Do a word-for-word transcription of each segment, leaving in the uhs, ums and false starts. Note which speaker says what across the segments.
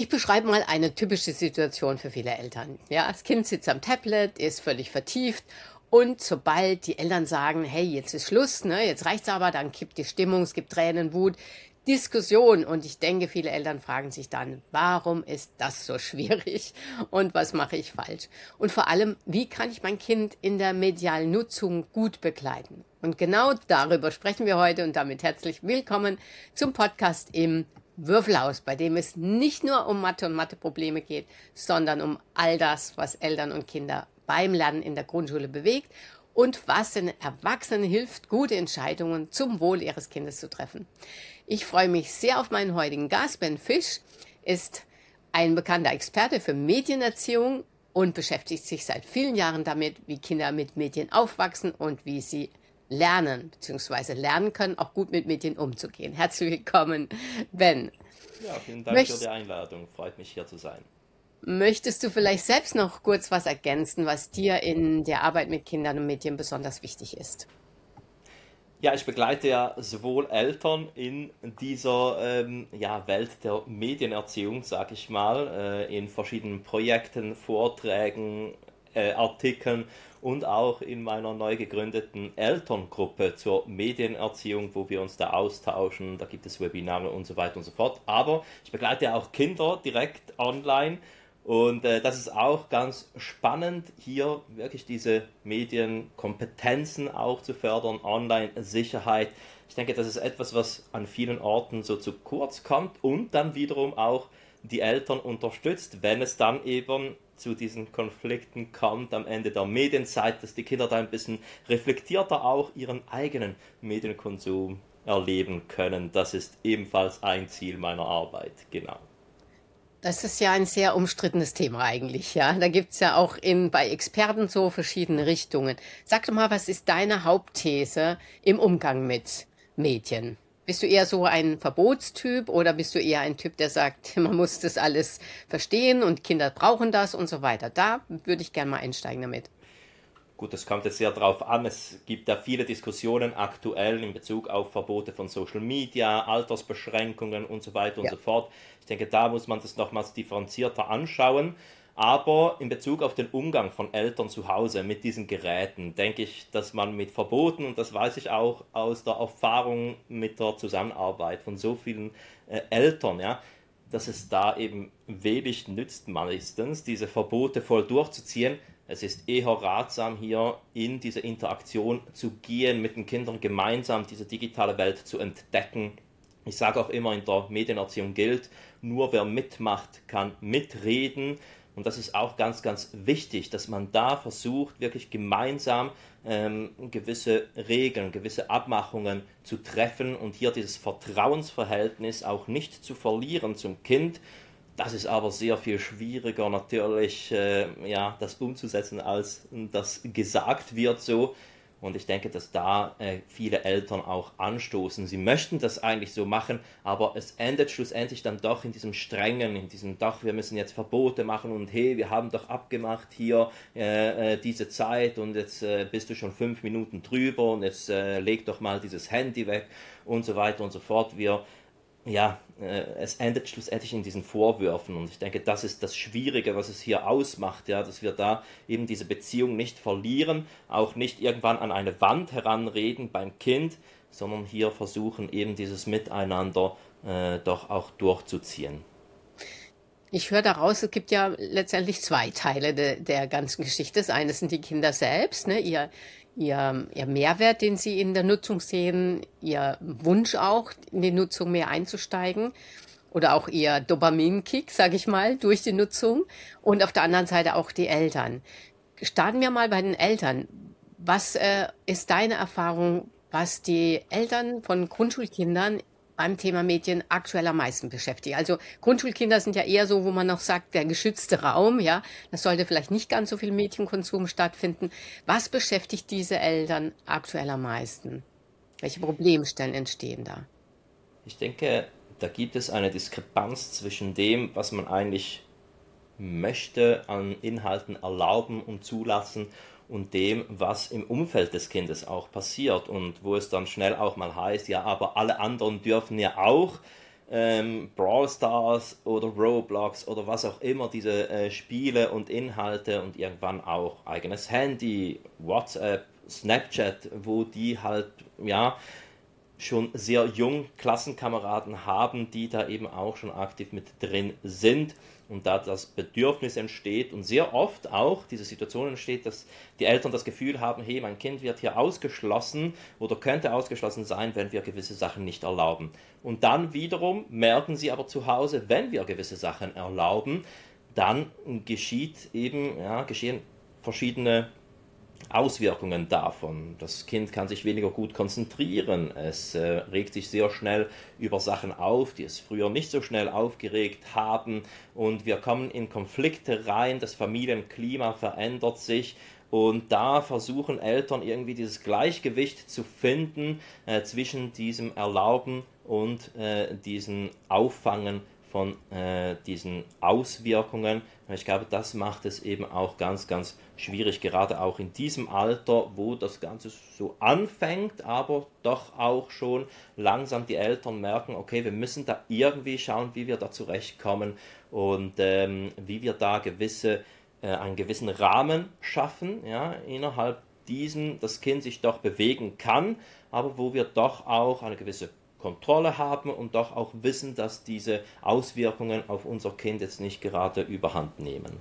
Speaker 1: beschreibe mal eine typische Situation für viele Eltern. Ja, das Kind sitzt am Tablet, ist völlig vertieft und sobald die Eltern sagen, hey, jetzt ist Schluss, ne, jetzt reicht's aber, dann kippt die Stimmung, es gibt Tränen, Wut, Diskussion. Und ich denke, viele Eltern fragen sich dann, warum ist das so schwierig und was mache ich falsch? Und vor allem, wie kann ich mein Kind in der medialen Nutzung gut begleiten? Und genau darüber sprechen wir heute und damit herzlich willkommen zum Podcast im Würfelhaus, bei dem es nicht nur um Mathe und Matheprobleme geht, sondern um all das, was Eltern und Kinder beim Lernen in der Grundschule bewegt und was den Erwachsenen hilft, gute Entscheidungen zum Wohl ihres Kindes zu treffen. Ich freue mich sehr auf meinen heutigen Gast. Ben Fisch ist ein bekannter Experte für Medienerziehung und beschäftigt sich seit vielen Jahren damit, wie Kinder mit Medien aufwachsen und wie sie lernen bzw. lernen können, auch gut mit Medien umzugehen. Herzlich willkommen, Ben.
Speaker 2: Ja, vielen Dank
Speaker 1: Möcht,
Speaker 2: für die Einladung. Freut mich, hier zu sein.
Speaker 1: Möchtest du vielleicht selbst noch kurz was ergänzen, was dir in der Arbeit mit Kindern und Medien besonders wichtig ist?
Speaker 2: Ja, ich begleite ja sowohl Eltern in dieser ähm, ja, Welt der Medienerziehung, sag ich mal, äh, in verschiedenen Projekten, Vorträgen, äh, Artikeln und auch in meiner neu gegründeten Elterngruppe zur Medienerziehung, wo wir uns da austauschen. Da gibt es Webinare und so weiter und so fort. Aber ich begleite ja auch Kinder direkt online. Und äh, das ist auch ganz spannend, hier wirklich diese Medienkompetenzen auch zu fördern, Online-Sicherheit. Ich denke, das ist etwas, was an vielen Orten so zu kurz kommt und dann wiederum auch die Eltern unterstützt, wenn es dann eben zu diesen Konflikten kommt am Ende der Medienzeit, dass die Kinder da ein bisschen reflektierter auch ihren eigenen Medienkonsum erleben können. Das ist ebenfalls ein Ziel meiner Arbeit, genau.
Speaker 1: Das ist ja ein sehr umstrittenes Thema eigentlich, ja. Da gibt's ja auch in, bei Experten so verschiedene Richtungen. Sag doch mal, was ist deine Hauptthese im Umgang mit Medien? Bist du eher so ein Verbotstyp oder bist du eher ein Typ, der sagt, man muss das alles verstehen und Kinder brauchen das und so weiter? Da würde ich gerne mal einsteigen damit.
Speaker 2: Gut, das kommt jetzt sehr darauf an. Es gibt ja viele Diskussionen aktuell in Bezug auf Verbote von Social Media, Altersbeschränkungen und so weiter und
Speaker 1: Ja.
Speaker 2: so fort. Ich denke, da muss man das nochmals differenzierter anschauen. Aber in Bezug auf den Umgang von Eltern zu Hause mit diesen Geräten, denke ich, dass man mit Verboten, und das weiß ich auch aus der Erfahrung mit der Zusammenarbeit von so vielen äh, Eltern, ja, dass es da eben wenig nützt meistens, diese Verbote voll durchzuziehen. Es ist eher ratsam, hier in diese Interaktion zu gehen, mit den Kindern gemeinsam diese digitale Welt zu entdecken. Ich sage auch immer, in der Medienerziehung gilt, nur wer mitmacht, kann mitreden. Und das ist auch ganz, ganz wichtig, dass man da versucht, wirklich gemeinsam ähm, gewisse Regeln, gewisse Abmachungen zu treffen und hier dieses Vertrauensverhältnis auch nicht zu verlieren zum Kind. Das ist aber sehr viel schwieriger natürlich, äh, ja, das umzusetzen, als das gesagt wird so. Und ich denke, dass da äh, viele Eltern auch anstoßen. Sie möchten das eigentlich so machen, aber es endet schlussendlich dann doch in diesem Strengen, in diesem doch, wir müssen jetzt Verbote machen und hey, wir haben doch abgemacht hier äh, äh, diese Zeit und jetzt äh, bist du schon fünf Minuten drüber und jetzt äh, leg doch mal dieses Handy weg und so weiter und so fort. Wir Ja, äh, es endet schlussendlich in diesen Vorwürfen und ich denke, das ist das Schwierige, was es hier ausmacht, ja, dass wir da eben diese Beziehung nicht verlieren, auch nicht irgendwann an eine Wand heranreden beim Kind, sondern hier versuchen eben dieses Miteinander äh, doch auch durchzuziehen.
Speaker 1: Ich höre daraus, es gibt ja letztendlich zwei Teile de, der ganzen Geschichte. Das eine sind die Kinder selbst, ne, ihr, ihr, ihr Mehrwert, den sie in der Nutzung sehen, ihr Wunsch auch, in die Nutzung mehr einzusteigen oder auch ihr Dopaminkick, sage ich mal, durch die Nutzung und auf der anderen Seite auch die Eltern. Starten wir mal bei den Eltern. Was äh, ist deine Erfahrung, was die Eltern von Grundschulkindern beim Thema Medien aktuell am meisten beschäftigt? Also Grundschulkinder sind ja eher so, wo man noch sagt, der geschützte Raum, ja, das sollte vielleicht nicht ganz so viel Medienkonsum stattfinden. Was beschäftigt diese Eltern aktuell am meisten? Welche Problemstellen entstehen da?
Speaker 2: Ich denke, da gibt es eine Diskrepanz zwischen dem, was man eigentlich möchte an Inhalten erlauben und zulassen und dem, was im Umfeld des Kindes auch passiert und wo es dann schnell auch mal heißt, ja, aber alle anderen dürfen ja auch ähm, Brawl Stars oder Roblox oder was auch immer, diese äh, Spiele und Inhalte und irgendwann auch eigenes Handy, WhatsApp, Snapchat, wo die halt, ja, schon sehr jung Klassenkameraden haben, die da eben auch schon aktiv mit drin sind und da das Bedürfnis entsteht und sehr oft auch diese Situation entsteht, dass die Eltern das Gefühl haben, hey, mein Kind wird hier ausgeschlossen oder könnte ausgeschlossen sein, wenn wir gewisse Sachen nicht erlauben. Und dann wiederum merken sie aber zu Hause, wenn wir gewisse Sachen erlauben, dann geschieht eben, ja, geschehen verschiedene Auswirkungen davon. Das Kind kann sich weniger gut konzentrieren, es äh, regt sich sehr schnell über Sachen auf, die es früher nicht so schnell aufgeregt haben und wir kommen in Konflikte rein, das Familienklima verändert sich und da versuchen Eltern irgendwie dieses Gleichgewicht zu finden äh, zwischen diesem Erlauben und äh, diesem Auffangen von äh, diesen Auswirkungen. Ich glaube, das macht es eben auch ganz, ganz schwierig, gerade auch in diesem Alter, wo das Ganze so anfängt, aber doch auch schon langsam die Eltern merken, okay, wir müssen da irgendwie schauen, wie wir da zurechtkommen und ähm, wie wir da gewisse, äh, einen gewissen Rahmen schaffen, ja, innerhalb diesen das Kind sich doch bewegen kann, aber wo wir doch auch eine gewisse Kontrolle haben und doch auch wissen, dass diese Auswirkungen auf unser Kind jetzt nicht gerade überhand nehmen.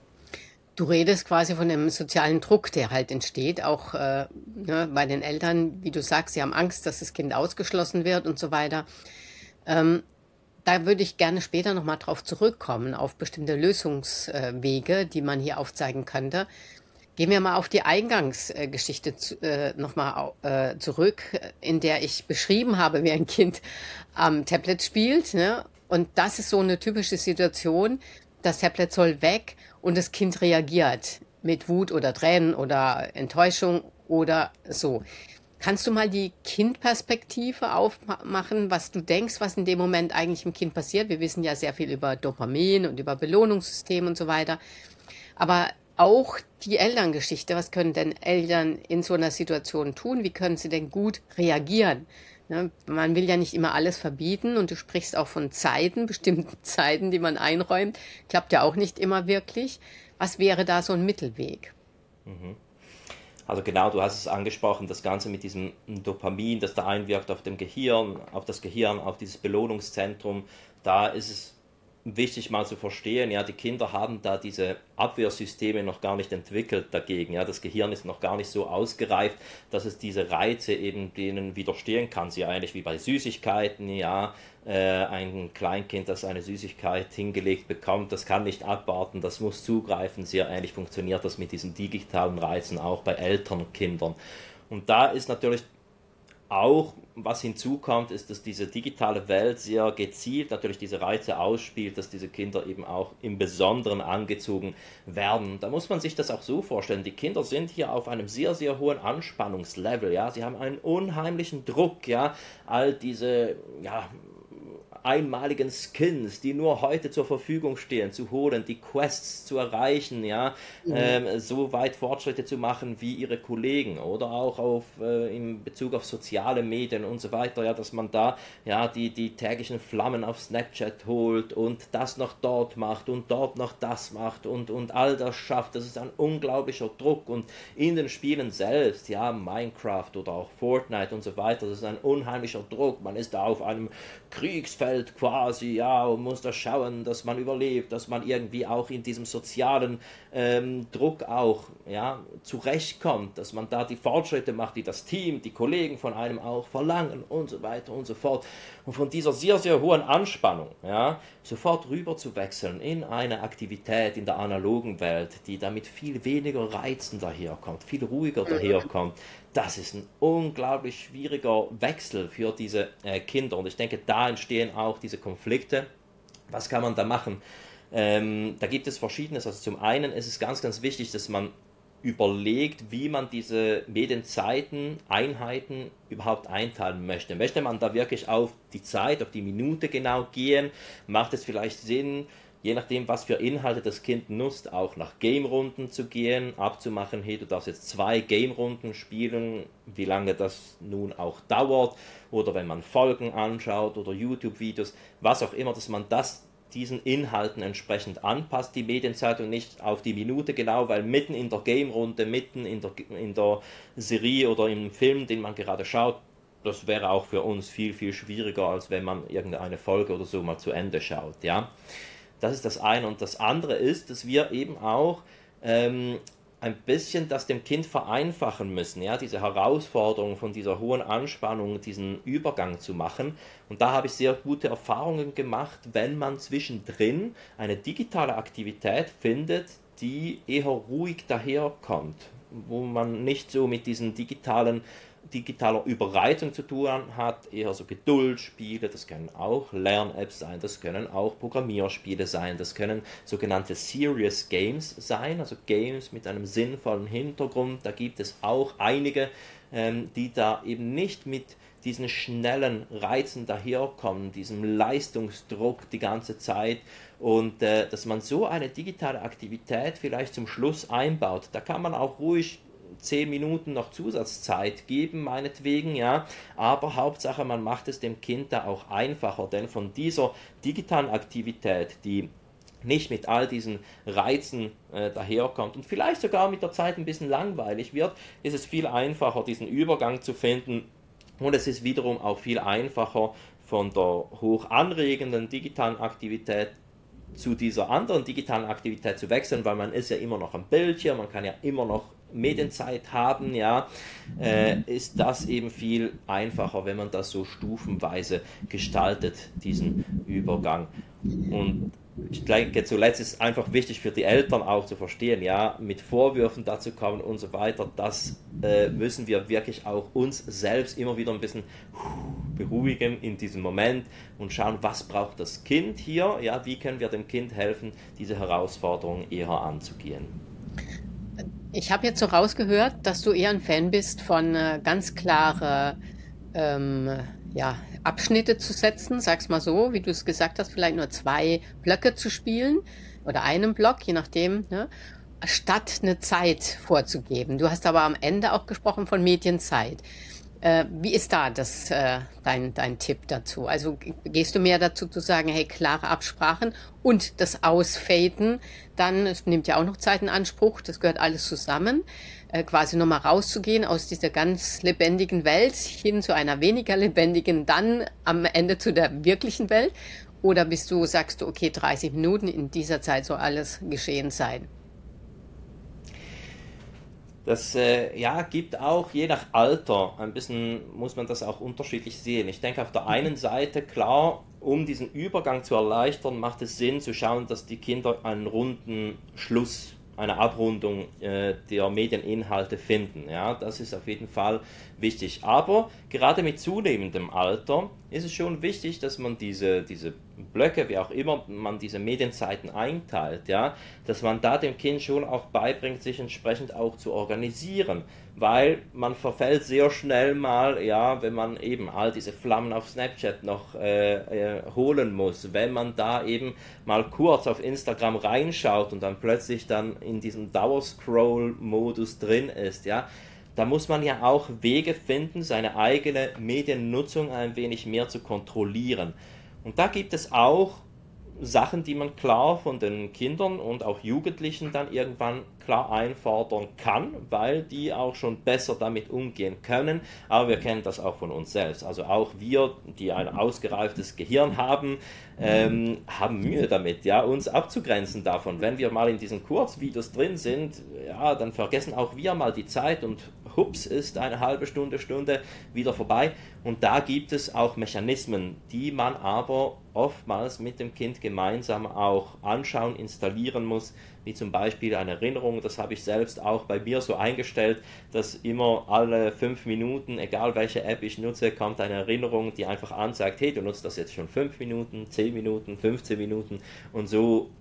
Speaker 1: Du redest quasi von dem sozialen Druck, der halt entsteht, auch äh, ne, bei den Eltern, wie du sagst, sie haben Angst, dass das Kind ausgeschlossen wird und so weiter. Ähm, da würde ich gerne später nochmal drauf zurückkommen, auf bestimmte Lösungswege, die man hier aufzeigen könnte. Gehen wir mal auf die Eingangsgeschichte äh, nochmal äh, zurück, in der ich beschrieben habe, wie ein Kind am Tablet spielt. Ne? Und das ist so eine typische Situation. Das Tablet soll weg und das Kind reagiert mit Wut oder Tränen oder Enttäuschung oder so. Kannst du mal die Kindperspektive aufmachen, was du denkst, was in dem Moment eigentlich im Kind passiert? Wir wissen ja sehr viel über Dopamin und über Belohnungssystem und so weiter. Aber auch die Elterngeschichte, was können denn Eltern in so einer Situation tun? Wie können sie denn gut reagieren? Ne, man will ja nicht immer alles verbieten und du sprichst auch von Zeiten, bestimmten Zeiten, die man einräumt. Klappt ja auch nicht immer wirklich. Was wäre da so ein Mittelweg?
Speaker 2: Also genau, du hast es angesprochen, das Ganze mit diesem Dopamin, das da einwirkt auf dem Gehirn, auf das Gehirn, auf dieses Belohnungszentrum. Da ist es wichtig mal zu verstehen, ja, die Kinder haben da diese Abwehrsysteme noch gar nicht entwickelt dagegen, ja, das Gehirn ist noch gar nicht so ausgereift, dass es diese Reize eben denen widerstehen kann, sie ähnlich wie bei Süßigkeiten, ja, äh, ein Kleinkind, das eine Süßigkeit hingelegt bekommt, das kann nicht abwarten, das muss zugreifen, sehr ähnlich funktioniert das mit diesen digitalen Reizen auch bei älteren Kindern und da ist natürlich auch, was hinzukommt, ist, dass diese digitale Welt sehr gezielt natürlich diese Reize ausspielt, dass diese Kinder eben auch im Besonderen angezogen werden. Da muss man sich das auch so vorstellen, die Kinder sind hier auf einem sehr, sehr hohen Anspannungslevel, ja, sie haben einen unheimlichen Druck, ja, all diese, ja, einmaligen Skins, die nur heute zur Verfügung stehen, zu holen, die Quests zu erreichen, ja, mhm. ähm, so weit Fortschritte zu machen wie ihre Kollegen oder auch auf, äh, in Bezug auf soziale Medien und so weiter, ja, dass man da ja die, die täglichen Flammen auf Snapchat holt und das noch dort macht und dort noch das macht und, und all das schafft, das ist ein unglaublicher Druck und in den Spielen selbst, ja, Minecraft oder auch Fortnite und so weiter, das ist ein unheimlicher Druck, man ist da auf einem Kriegsfeld quasi, ja, und muss da schauen, dass man überlebt, dass man irgendwie auch in diesem sozialen ähm, Druck auch, ja, zurechtkommt, dass man da die Fortschritte macht, die das Team, die Kollegen von einem auch verlangen und so weiter und so fort. Und von dieser sehr, sehr hohen Anspannung, ja, sofort rüber zu wechseln in eine Aktivität in der analogen Welt, die damit viel weniger Reizen daherkommt, viel ruhiger daherkommt, das ist ein unglaublich schwieriger Wechsel für diese äh, Kinder. Und ich denke, da entstehen auch diese Konflikte. Was kann man da machen? Ähm, da gibt es Verschiedenes. Also zum einen ist es ganz, ganz wichtig, dass man überlegt, wie man diese Medienzeiten, Einheiten überhaupt einteilen möchte. Möchte man da wirklich auf die Zeit, auf die Minute genau gehen? Macht es vielleicht Sinn, je nachdem, was für Inhalte das Kind nutzt, auch nach Game-Runden zu gehen, abzumachen, hey, du darfst jetzt zwei Game-Runden spielen, wie lange das nun auch dauert, oder wenn man Folgen anschaut oder YouTube-Videos, was auch immer, dass man das diesen Inhalten entsprechend anpasst, die Medienzeit, und nicht auf die Minute genau, weil mitten in der Game-Runde, mitten in der, in der Serie oder im Film, den man gerade schaut, das wäre auch für uns viel, viel schwieriger, als wenn man irgendeine Folge oder so mal zu Ende schaut, ja. Das ist das eine. Und das andere ist, dass wir eben auch ähm, ein bisschen das dem Kind vereinfachen müssen, ja, diese Herausforderung von dieser hohen Anspannung, diesen Übergang zu machen. Und da habe ich sehr gute Erfahrungen gemacht, wenn man zwischendrin eine digitale Aktivität findet, die eher ruhig daherkommt, wo man nicht so mit diesen digitalen digitaler Überreizung zu tun hat, eher so Geduldspiele, das können auch Lern-Apps sein, das können auch Programmierspiele sein, das können sogenannte Serious Games sein, also Games mit einem sinnvollen Hintergrund, da gibt es auch einige, ähm, die da eben nicht mit diesen schnellen Reizen daherkommen, diesem Leistungsdruck die ganze Zeit, und äh, dass man so eine digitale Aktivität vielleicht zum Schluss einbaut, da kann man auch ruhig zehn Minuten noch Zusatzzeit geben, meinetwegen, ja, aber Hauptsache, man macht es dem Kind da auch einfacher, denn von dieser digitalen Aktivität, die nicht mit all diesen Reizen äh, daherkommt und vielleicht sogar mit der Zeit ein bisschen langweilig wird, ist es viel einfacher, diesen Übergang zu finden, und es ist wiederum auch viel einfacher, von der hoch anregenden digitalen Aktivität zu dieser anderen digitalen Aktivität zu wechseln, weil man ist ja immer noch am Bildschirm, man kann ja immer noch Medienzeit haben, ja, äh, ist das eben viel einfacher, wenn man das so stufenweise gestaltet, diesen Übergang. Und ich denke, zuletzt ist es einfach wichtig für die Eltern auch zu verstehen, ja, mit Vorwürfen dazu kommen und so weiter, das äh, müssen wir wirklich auch uns selbst immer wieder ein bisschen beruhigen in diesem Moment und schauen, was braucht das Kind hier, ja, wie können wir dem Kind helfen, diese Herausforderung eher anzugehen.
Speaker 1: Ich habe jetzt so rausgehört, dass du eher ein Fan bist von äh, ganz klare ähm, ja, Abschnitte zu setzen, sag's mal so, wie du es gesagt hast, vielleicht nur zwei Blöcke zu spielen oder einen Block, je nachdem, ne, statt eine Zeit vorzugeben. Du hast aber am Ende auch gesprochen von Medienzeit. Äh, wie ist da das, äh, dein, dein Tipp dazu? Also g- gehst du mehr dazu zu sagen, hey, klare Absprachen und das Ausfaden, dann, es nimmt ja auch noch Zeit in Anspruch, das gehört alles zusammen, äh, quasi nochmal rauszugehen aus dieser ganz lebendigen Welt hin zu einer weniger lebendigen, dann am Ende zu der wirklichen Welt? Oder bist du, sagst du, okay, dreißig Minuten, in dieser Zeit soll alles geschehen sein?
Speaker 2: Das äh, ja, gibt auch je nach Alter ein bisschen, muss man das auch unterschiedlich sehen. Ich denke, auf der einen Seite, klar, um diesen Übergang zu erleichtern, macht es Sinn zu schauen, dass die Kinder einen runden Schluss, eine Abrundung äh, der Medieninhalte finden. Ja, das ist auf jeden Fall wichtig. Aber gerade mit zunehmendem Alter ist es schon wichtig, dass man diese, diese Blöcke, wie auch immer man diese Medienzeiten einteilt, ja, dass man da dem Kind schon auch beibringt, sich entsprechend auch zu organisieren, weil man verfällt sehr schnell mal, ja, wenn man eben all diese Flammen auf Snapchat noch äh, äh, holen muss, wenn man da eben mal kurz auf Instagram reinschaut und dann plötzlich dann in diesem Dauerscroll-Modus drin ist, ja, da muss man ja auch Wege finden, seine eigene Mediennutzung ein wenig mehr zu kontrollieren. Und da gibt es auch Sachen, die man klar von den Kindern und auch Jugendlichen dann irgendwann klar einfordern kann, weil die auch schon besser damit umgehen können. Aber wir kennen das auch von uns selbst. Also auch wir, die ein ausgereiftes Gehirn haben, ähm, haben Mühe damit, ja, uns abzugrenzen davon. Wenn wir mal in diesen Kurzvideos drin sind, ja, dann vergessen auch wir mal die Zeit und hups, ist eine halbe Stunde, Stunde wieder vorbei. Und da gibt es auch Mechanismen, die man aber oftmals mit dem Kind gemeinsam auch anschauen, installieren muss, wie zum Beispiel eine Erinnerung. Das habe ich selbst auch bei mir so eingestellt, dass immer alle fünf Minuten, egal welche App ich nutze, kommt eine Erinnerung, die einfach anzeigt, hey, du nutzt das jetzt schon fünf Minuten, zehn Minuten, fünfzehn Minuten, und so, ja,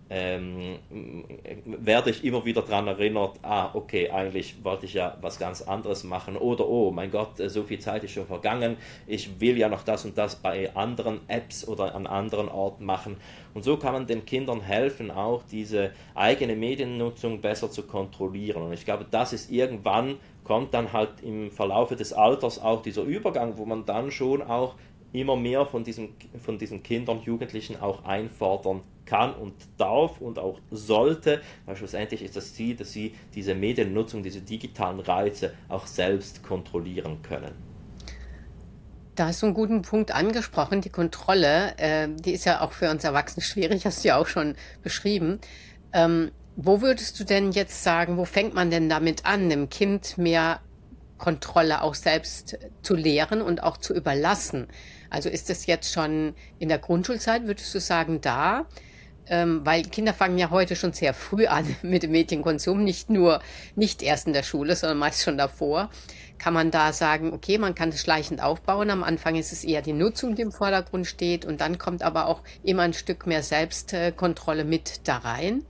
Speaker 2: ähm, werde ich immer wieder daran erinnert, ah, okay, eigentlich wollte ich ja was ganz anderes machen oder, oh mein Gott, so viel Zeit ist schon vergangen, ich will ja noch das und das bei anderen Apps oder an anderen Orten machen. Und so kann man den Kindern helfen, auch diese eigene Mediennutzung besser zu kontrollieren. Und ich glaube, das ist irgendwann, kommt dann halt im Verlaufe des Alters auch dieser Übergang, wo man dann schon auch immer mehr von diesen, von diesen Kindern, Jugendlichen auch einfordern kann und darf und auch sollte, weil schlussendlich ist das Ziel, dass sie diese Mediennutzung, diese digitalen Reize auch selbst kontrollieren können.
Speaker 1: Da hast du einen guten Punkt angesprochen, die Kontrolle, äh, die ist ja auch für uns Erwachsene schwierig, hast du ja auch schon beschrieben. Ähm, wo würdest du denn jetzt sagen, wo fängt man denn damit an, dem Kind mehr Kontrolle auch selbst zu lehren und auch zu überlassen? Also ist das jetzt schon in der Grundschulzeit, würdest du sagen, da? Ähm, weil Kinder fangen ja heute schon sehr früh an mit dem Medienkonsum, nicht nur, nicht erst in der Schule, sondern meist schon davor. Kann man da sagen, okay, man kann es schleichend aufbauen. Am Anfang ist es eher die Nutzung, die im Vordergrund steht, und dann kommt aber auch immer ein Stück mehr Selbstkontrolle mit da rein?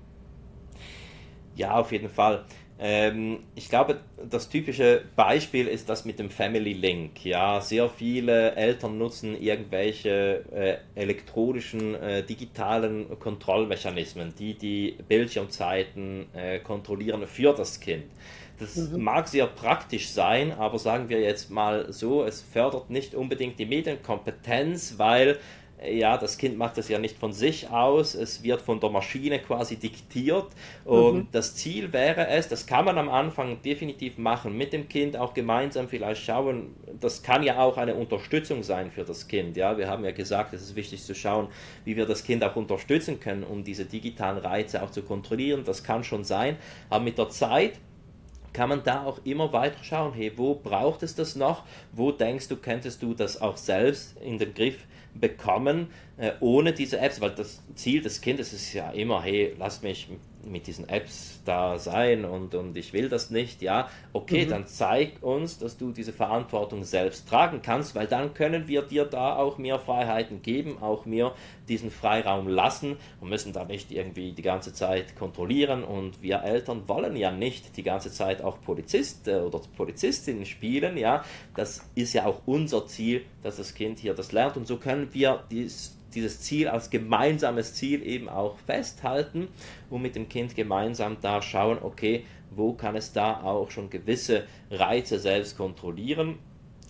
Speaker 2: Ja, auf jeden Fall. Ähm, ich glaube, das typische Beispiel ist das mit dem Family Link. Ja, sehr viele Eltern nutzen irgendwelche äh, elektronischen, äh, digitalen Kontrollmechanismen, die die Bildschirmzeiten äh, kontrollieren für das Kind. Das
Speaker 1: Mhm.
Speaker 2: mag sehr praktisch sein, aber sagen wir jetzt mal so, es fördert nicht unbedingt die Medienkompetenz, weil äh, ja, das Kind macht das ja nicht von sich aus, es wird von der Maschine quasi diktiert,
Speaker 1: Mhm.
Speaker 2: und das Ziel wäre es, das kann man am Anfang definitiv machen, mit dem Kind auch gemeinsam vielleicht schauen, das kann ja auch eine Unterstützung sein für das Kind, ja, wir haben ja gesagt, es ist wichtig zu schauen, wie wir das Kind auch unterstützen können, um diese digitalen Reize auch zu kontrollieren, das kann schon sein, aber mit der Zeit kann man da auch immer weiter schauen, hey, wo braucht es das noch, wo denkst du, könntest du das auch selbst in den Griff bekommen, äh, ohne diese Apps, weil das Ziel des Kindes ist ja immer, hey, lass mich mit diesen Apps da sein und, und ich will das nicht, ja, okay,
Speaker 1: Mhm.
Speaker 2: dann zeig uns, dass du diese Verantwortung selbst tragen kannst, weil dann können wir dir da auch mehr Freiheiten geben, auch mehr diesen Freiraum lassen und müssen da nicht irgendwie die ganze Zeit kontrollieren, und wir Eltern wollen ja nicht die ganze Zeit auch Polizist äh, oder Polizistin spielen, ja, das ist ja auch unser Ziel, dass das Kind hier das lernt, und so können wir dies dieses Ziel als gemeinsames Ziel eben auch festhalten und mit dem Kind gemeinsam da schauen, okay, wo kann es da auch schon gewisse Reize selbst kontrollieren,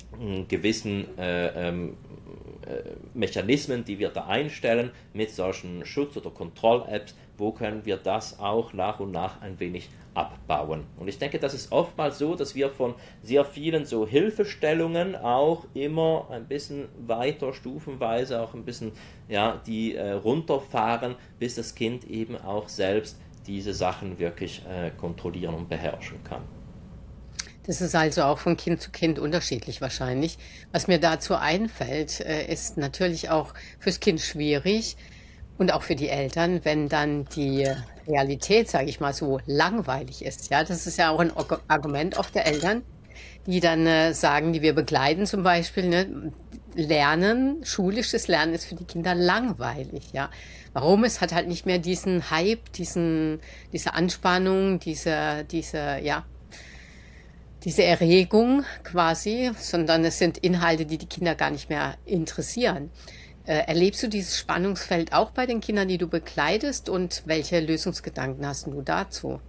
Speaker 2: gewissen äh, ähm, äh, Mechanismen, die wir da einstellen mit solchen Schutz- oder Kontroll-Apps, wo können wir das auch nach und nach ein wenig abbauen. Und ich denke, das ist oftmals so, dass wir von sehr vielen so Hilfestellungen auch immer ein bisschen weiter stufenweise auch ein bisschen ja, die äh, runterfahren, bis das Kind eben auch selbst diese Sachen wirklich äh, kontrollieren und beherrschen kann.
Speaker 1: Das ist also auch von Kind zu Kind unterschiedlich wahrscheinlich. Was mir dazu einfällt, äh, ist natürlich auch fürs Kind schwierig und auch für die Eltern, wenn dann die Realität, sage ich mal, so langweilig ist. Ja, das ist ja auch ein Argu- Argument oft der Eltern, die dann äh, sagen, die wir begleiten zum Beispiel, ne, Lernen, schulisches Lernen ist für die Kinder langweilig. Ja, warum? Es hat halt nicht mehr diesen Hype, diesen, diese Anspannung, diese, diese, ja, diese Erregung quasi, sondern es sind Inhalte, die die Kinder gar nicht mehr interessieren. Äh, erlebst du dieses Spannungsfeld auch bei den Kindern, die du begleitest, und welche Lösungsgedanken hast du dazu?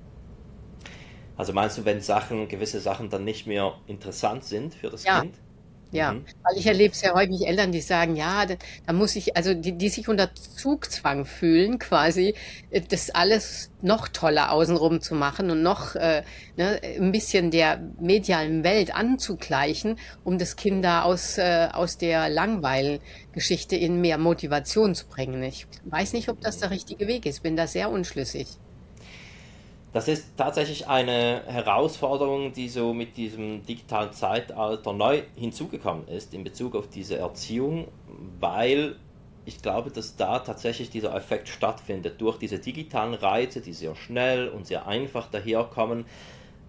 Speaker 2: Also meinst du, wenn Sachen, gewisse Sachen dann nicht mehr interessant sind für das
Speaker 1: Ja,
Speaker 2: Kind?
Speaker 1: ja,
Speaker 2: Mhm.
Speaker 1: weil ich
Speaker 2: Mhm.
Speaker 1: erlebe sehr häufig Eltern, die sagen, ja, da, da muss ich, also die, die sich unter Zugzwang fühlen, quasi, äh, das alles noch toller außenrum zu machen und noch äh, ne, ein bisschen der medialen Welt anzugleichen, um das Kind da aus, äh, aus der Langweilgeschichte in mehr Motivation zu bringen. Ich weiß nicht, ob das der richtige Weg ist, bin da sehr unschlüssig.
Speaker 2: Das ist tatsächlich eine Herausforderung, die so mit diesem digitalen Zeitalter neu hinzugekommen ist in Bezug auf diese Erziehung, weil ich glaube, dass da tatsächlich dieser Effekt stattfindet. Durch diese digitalen Reize, die sehr schnell und sehr einfach daherkommen,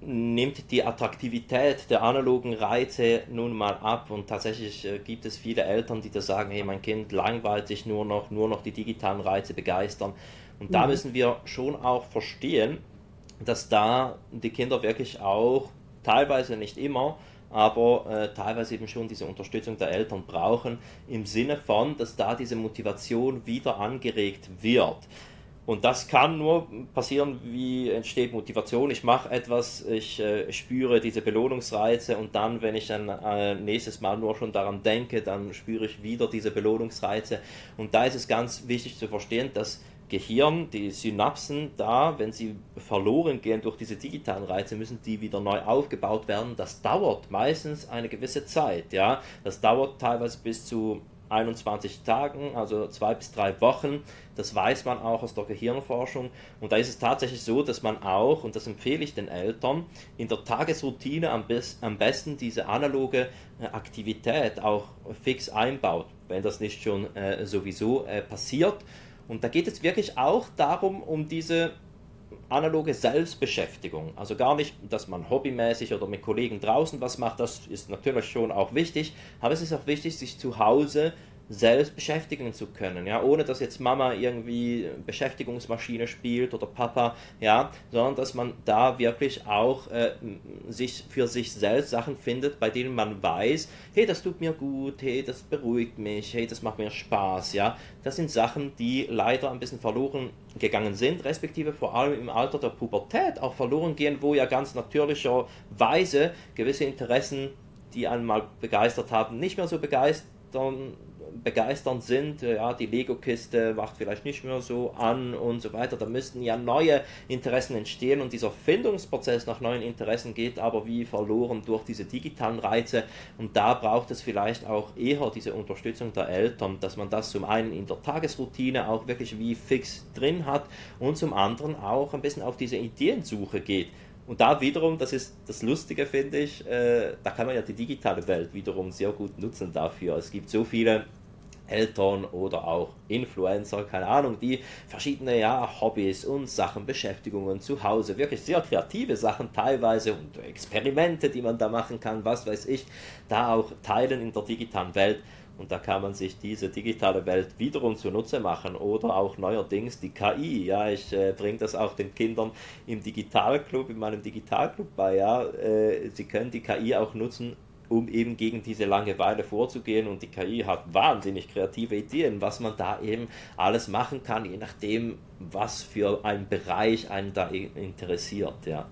Speaker 2: nimmt die Attraktivität der analogen Reize nun mal ab und tatsächlich äh, gibt es viele Eltern, die da sagen, hey, mein Kind langweilt sich nur noch, nur noch die digitalen Reize begeistern. Und da
Speaker 1: Mhm.
Speaker 2: müssen wir schon auch verstehen, dass da die Kinder wirklich auch, teilweise nicht immer, aber äh, teilweise eben schon diese Unterstützung der Eltern brauchen, im Sinne von, dass da diese Motivation wieder angeregt wird. Und das kann nur passieren, wie entsteht Motivation. Ich mache etwas, ich äh, spüre diese Belohnungsreize und dann, wenn ich dann äh, nächstes Mal nur schon daran denke, dann spüre ich wieder diese Belohnungsreize. Und da ist es ganz wichtig zu verstehen, dass Gehirn, die Synapsen da, wenn sie verloren gehen durch diese digitalen Reize, müssen die wieder neu aufgebaut werden. Das dauert meistens eine gewisse Zeit, ja. Das dauert teilweise bis zu einundzwanzig Tagen, also zwei bis drei Wochen. Das weiß man auch aus der Gehirnforschung. Und da ist es tatsächlich so, dass man auch, und das empfehle ich den Eltern, in der Tagesroutine am, bes- am besten diese analoge äh, Aktivität auch fix einbaut, wenn das nicht schon äh, sowieso äh, passiert. Und da geht es wirklich auch darum, um diese analoge Selbstbeschäftigung. Also gar nicht, dass man hobbymäßig oder mit Kollegen draußen was macht, das ist natürlich schon auch wichtig, aber es ist auch wichtig, sich zu Hause selbst beschäftigen zu können, ja, ohne dass jetzt Mama irgendwie Beschäftigungsmaschine spielt oder Papa, ja, sondern dass man da wirklich auch äh, sich für sich selbst Sachen findet, bei denen man weiß, hey, das tut mir gut, hey, das beruhigt mich, hey, das macht mir Spaß, ja. Das sind Sachen, die leider ein bisschen verloren gegangen sind, respektive vor allem im Alter der Pubertät auch verloren gehen, wo ja ganz natürlicherweise gewisse Interessen, die einen mal begeistert haben, nicht mehr so begeistern begeisternd sind, ja, die Lego-Kiste macht vielleicht nicht mehr so an und so weiter, da müssten ja neue Interessen entstehen und dieser Findungsprozess nach neuen Interessen geht aber wie verloren durch diese digitalen Reize und da braucht es vielleicht auch eher diese Unterstützung der Eltern, dass man das zum einen in der Tagesroutine auch wirklich wie fix drin hat und zum anderen auch ein bisschen auf diese Ideensuche geht. Und da wiederum, das ist das Lustige, finde ich, äh, da kann man ja die digitale Welt wiederum sehr gut nutzen dafür. Es gibt so viele Eltern oder auch Influencer, keine Ahnung, die verschiedene ja, Hobbys und Sachen, Beschäftigungen zu Hause, wirklich sehr kreative Sachen teilweise und Experimente, die man da machen kann, was weiß ich, da auch teilen in der digitalen Welt. Und da kann man sich diese digitale Welt wiederum zunutze machen oder auch neuerdings die K I. Ja, ich äh, bringe das auch den Kindern im Digitalclub, in meinem Digitalclub bei. Ja, äh, sie können die K I auch nutzen, um eben gegen diese Langeweile vorzugehen und die K I hat wahnsinnig kreative Ideen, was man da eben alles machen kann, je nachdem, was für ein Bereich einen da interessiert, ja.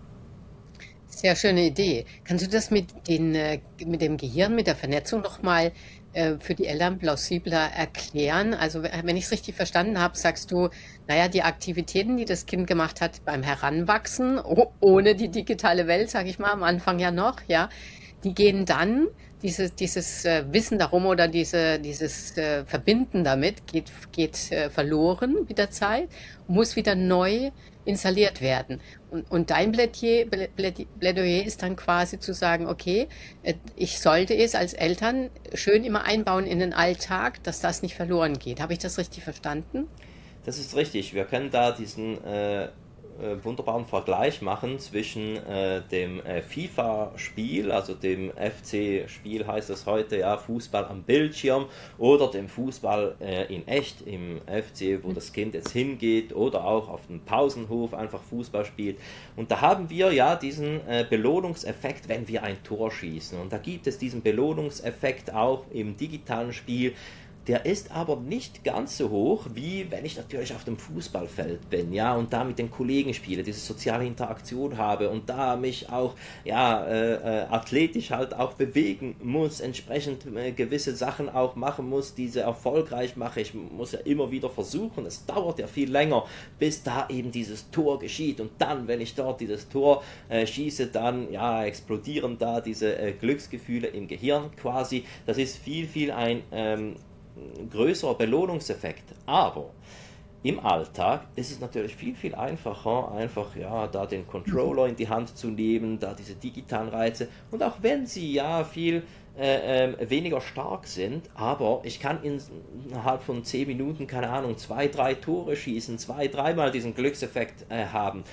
Speaker 1: Sehr schöne Idee. Kannst du das mit den, äh, mit dem Gehirn, mit der Vernetzung noch mal äh, für die Eltern plausibler erklären? Also, we- wenn ich es richtig verstanden habe, sagst du, naja, die Aktivitäten, die das Kind gemacht hat beim Heranwachsen, oh, ohne die digitale Welt, sage ich mal, am Anfang ja noch, ja, die gehen dann, dieses, dieses äh, Wissen darum oder diese, dieses äh, Verbinden damit geht, geht äh, verloren mit der Zeit und muss wieder neu installiert werden. Und, und dein Plädoyer, Plä- Plädoyer ist dann quasi zu sagen, okay, äh, ich sollte es als Eltern schön immer einbauen in den Alltag, dass das nicht verloren geht. Habe ich das richtig verstanden?
Speaker 2: Das ist richtig. Wir können da diesen äh, äh, wunderbaren Vergleich machen zwischen äh, dem äh, FIFA-Spiel, also dem F C-Spiel heißt es heute, ja, Fußball am Bildschirm, oder dem Fußball äh, in echt im F C, wo das Kind jetzt hingeht, oder auch auf dem Pausenhof einfach Fußball spielt. Und da haben wir ja diesen äh, Belohnungseffekt, wenn wir ein Tor schießen. Und da gibt es diesen Belohnungseffekt auch im digitalen Spiel. Der ist aber nicht ganz so hoch, wie wenn ich natürlich auf dem Fußballfeld bin, ja, und da mit den Kollegen spiele, diese soziale Interaktion habe und da mich auch, ja, äh, äh, athletisch halt auch bewegen muss, entsprechend äh, gewisse Sachen auch machen muss, diese erfolgreich mache. Ich muss ja immer wieder versuchen, es dauert ja viel länger, bis da eben dieses Tor geschieht und dann, wenn ich dort dieses Tor äh, schieße, dann, ja, explodieren da diese äh, Glücksgefühle im Gehirn quasi. Das ist viel, viel ein ähm, größerer Belohnungseffekt. Aber im Alltag ist es natürlich viel, viel einfacher, einfach ja, da den Controller in die Hand zu nehmen, da diese digitalen Reize und auch wenn sie ja viel äh, äh, weniger stark sind, aber ich kann in, innerhalb von zehn Minuten, keine Ahnung, zwei, drei Tore schießen, zwei, dreimal diesen Glückseffekt äh, haben.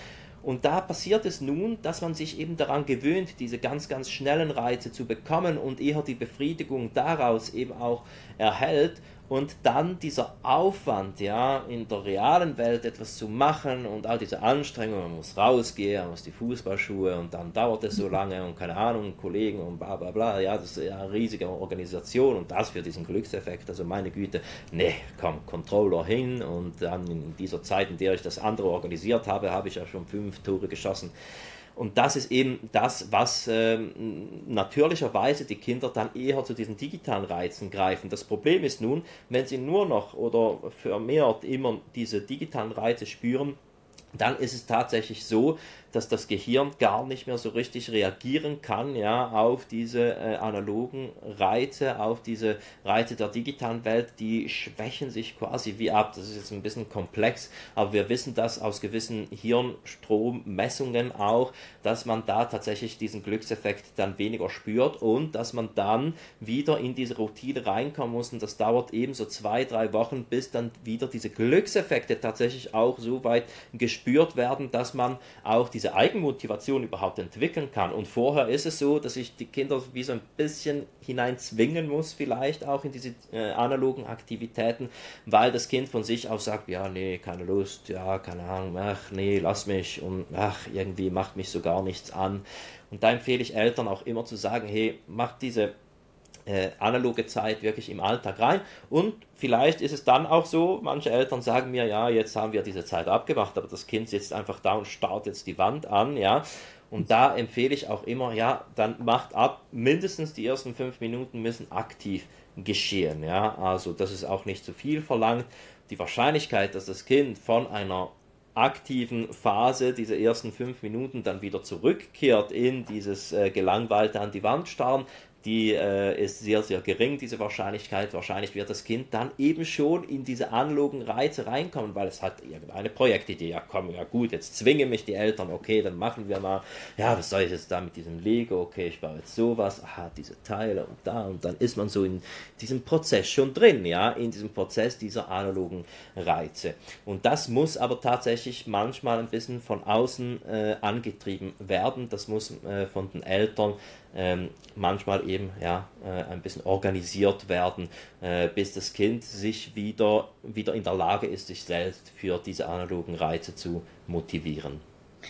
Speaker 2: Und da passiert es nun, dass man sich eben daran gewöhnt, diese ganz, ganz schnellen Reize zu bekommen und eher die Befriedigung daraus eben auch erhält. Und dann dieser Aufwand, ja, in der realen Welt etwas zu machen und all diese Anstrengungen, man muss rausgehen, man muss die Fußballschuhe und dann dauert es so lange und keine Ahnung, Kollegen und bla bla bla, ja, das ist ja eine riesige Organisation und das für diesen Glückseffekt, also meine Güte, nee, komm, Controller hin und dann in dieser Zeit, in der ich das andere organisiert habe, habe ich ja schon fünf Tore geschossen. Und das ist eben das, was äh, natürlicherweise die Kinder dann eher zu diesen digitalen Reizen greifen. Das Problem ist nun, wenn sie nur noch oder vermehrt immer diese digitalen Reize spüren, dann ist es tatsächlich so, dass das Gehirn gar nicht mehr so richtig reagieren kann, ja, auf diese äh, analogen Reize, auf diese Reize der digitalen Welt, die schwächen sich quasi wie ab. Das ist jetzt ein bisschen komplex, aber wir wissen das aus gewissen Hirnstrommessungen auch, dass man da tatsächlich diesen Glückseffekt dann weniger spürt und dass man dann wieder in diese Routine reinkommen muss und das dauert eben so zwei, drei Wochen, bis dann wieder diese Glückseffekte tatsächlich auch so weit gespürt werden, dass man auch die diese Eigenmotivation überhaupt entwickeln kann. Und vorher ist es so, dass ich die Kinder wie so ein bisschen hineinzwingen muss, vielleicht auch in diese äh, analogen Aktivitäten, weil das Kind von sich aus sagt, ja, nee, keine Lust, ja, keine Ahnung, ach, nee, lass mich und ach, irgendwie macht mich so gar nichts an. Und da empfehle ich Eltern auch immer zu sagen, hey, mach diese Äh, analoge Zeit wirklich im Alltag rein und vielleicht ist es dann auch so, manche Eltern sagen mir, ja, jetzt haben wir diese Zeit abgemacht, aber das Kind sitzt einfach da und starrt jetzt die Wand an, ja, und da empfehle ich auch immer, ja, dann macht ab, mindestens die ersten fünf Minuten müssen aktiv geschehen, ja, also das ist auch nicht zu viel verlangt, die Wahrscheinlichkeit, dass das Kind von einer aktiven Phase, diese ersten fünf Minuten dann wieder zurückkehrt in dieses äh, gelangweilte an die Wand starren, die äh, ist sehr, sehr gering, diese Wahrscheinlichkeit. Wahrscheinlich wird das Kind dann eben schon in diese analogen Reize reinkommen, weil es hat irgendeine Projektidee. Ja, komm, ja gut, jetzt zwingen mich die Eltern, okay, dann machen wir mal, ja, was soll ich jetzt da mit diesem Lego, okay, ich baue jetzt sowas, aha, diese Teile und da und dann ist man so in diesem Prozess schon drin, ja, in diesem Prozess dieser analogen Reize. Und das muss aber tatsächlich manchmal ein bisschen von außen äh, angetrieben werden, das muss äh, von den Eltern Ähm, manchmal eben ja, äh, ein bisschen organisiert werden, äh, bis das Kind sich wieder, wieder in der Lage ist, sich selbst für diese analogen Reize zu motivieren.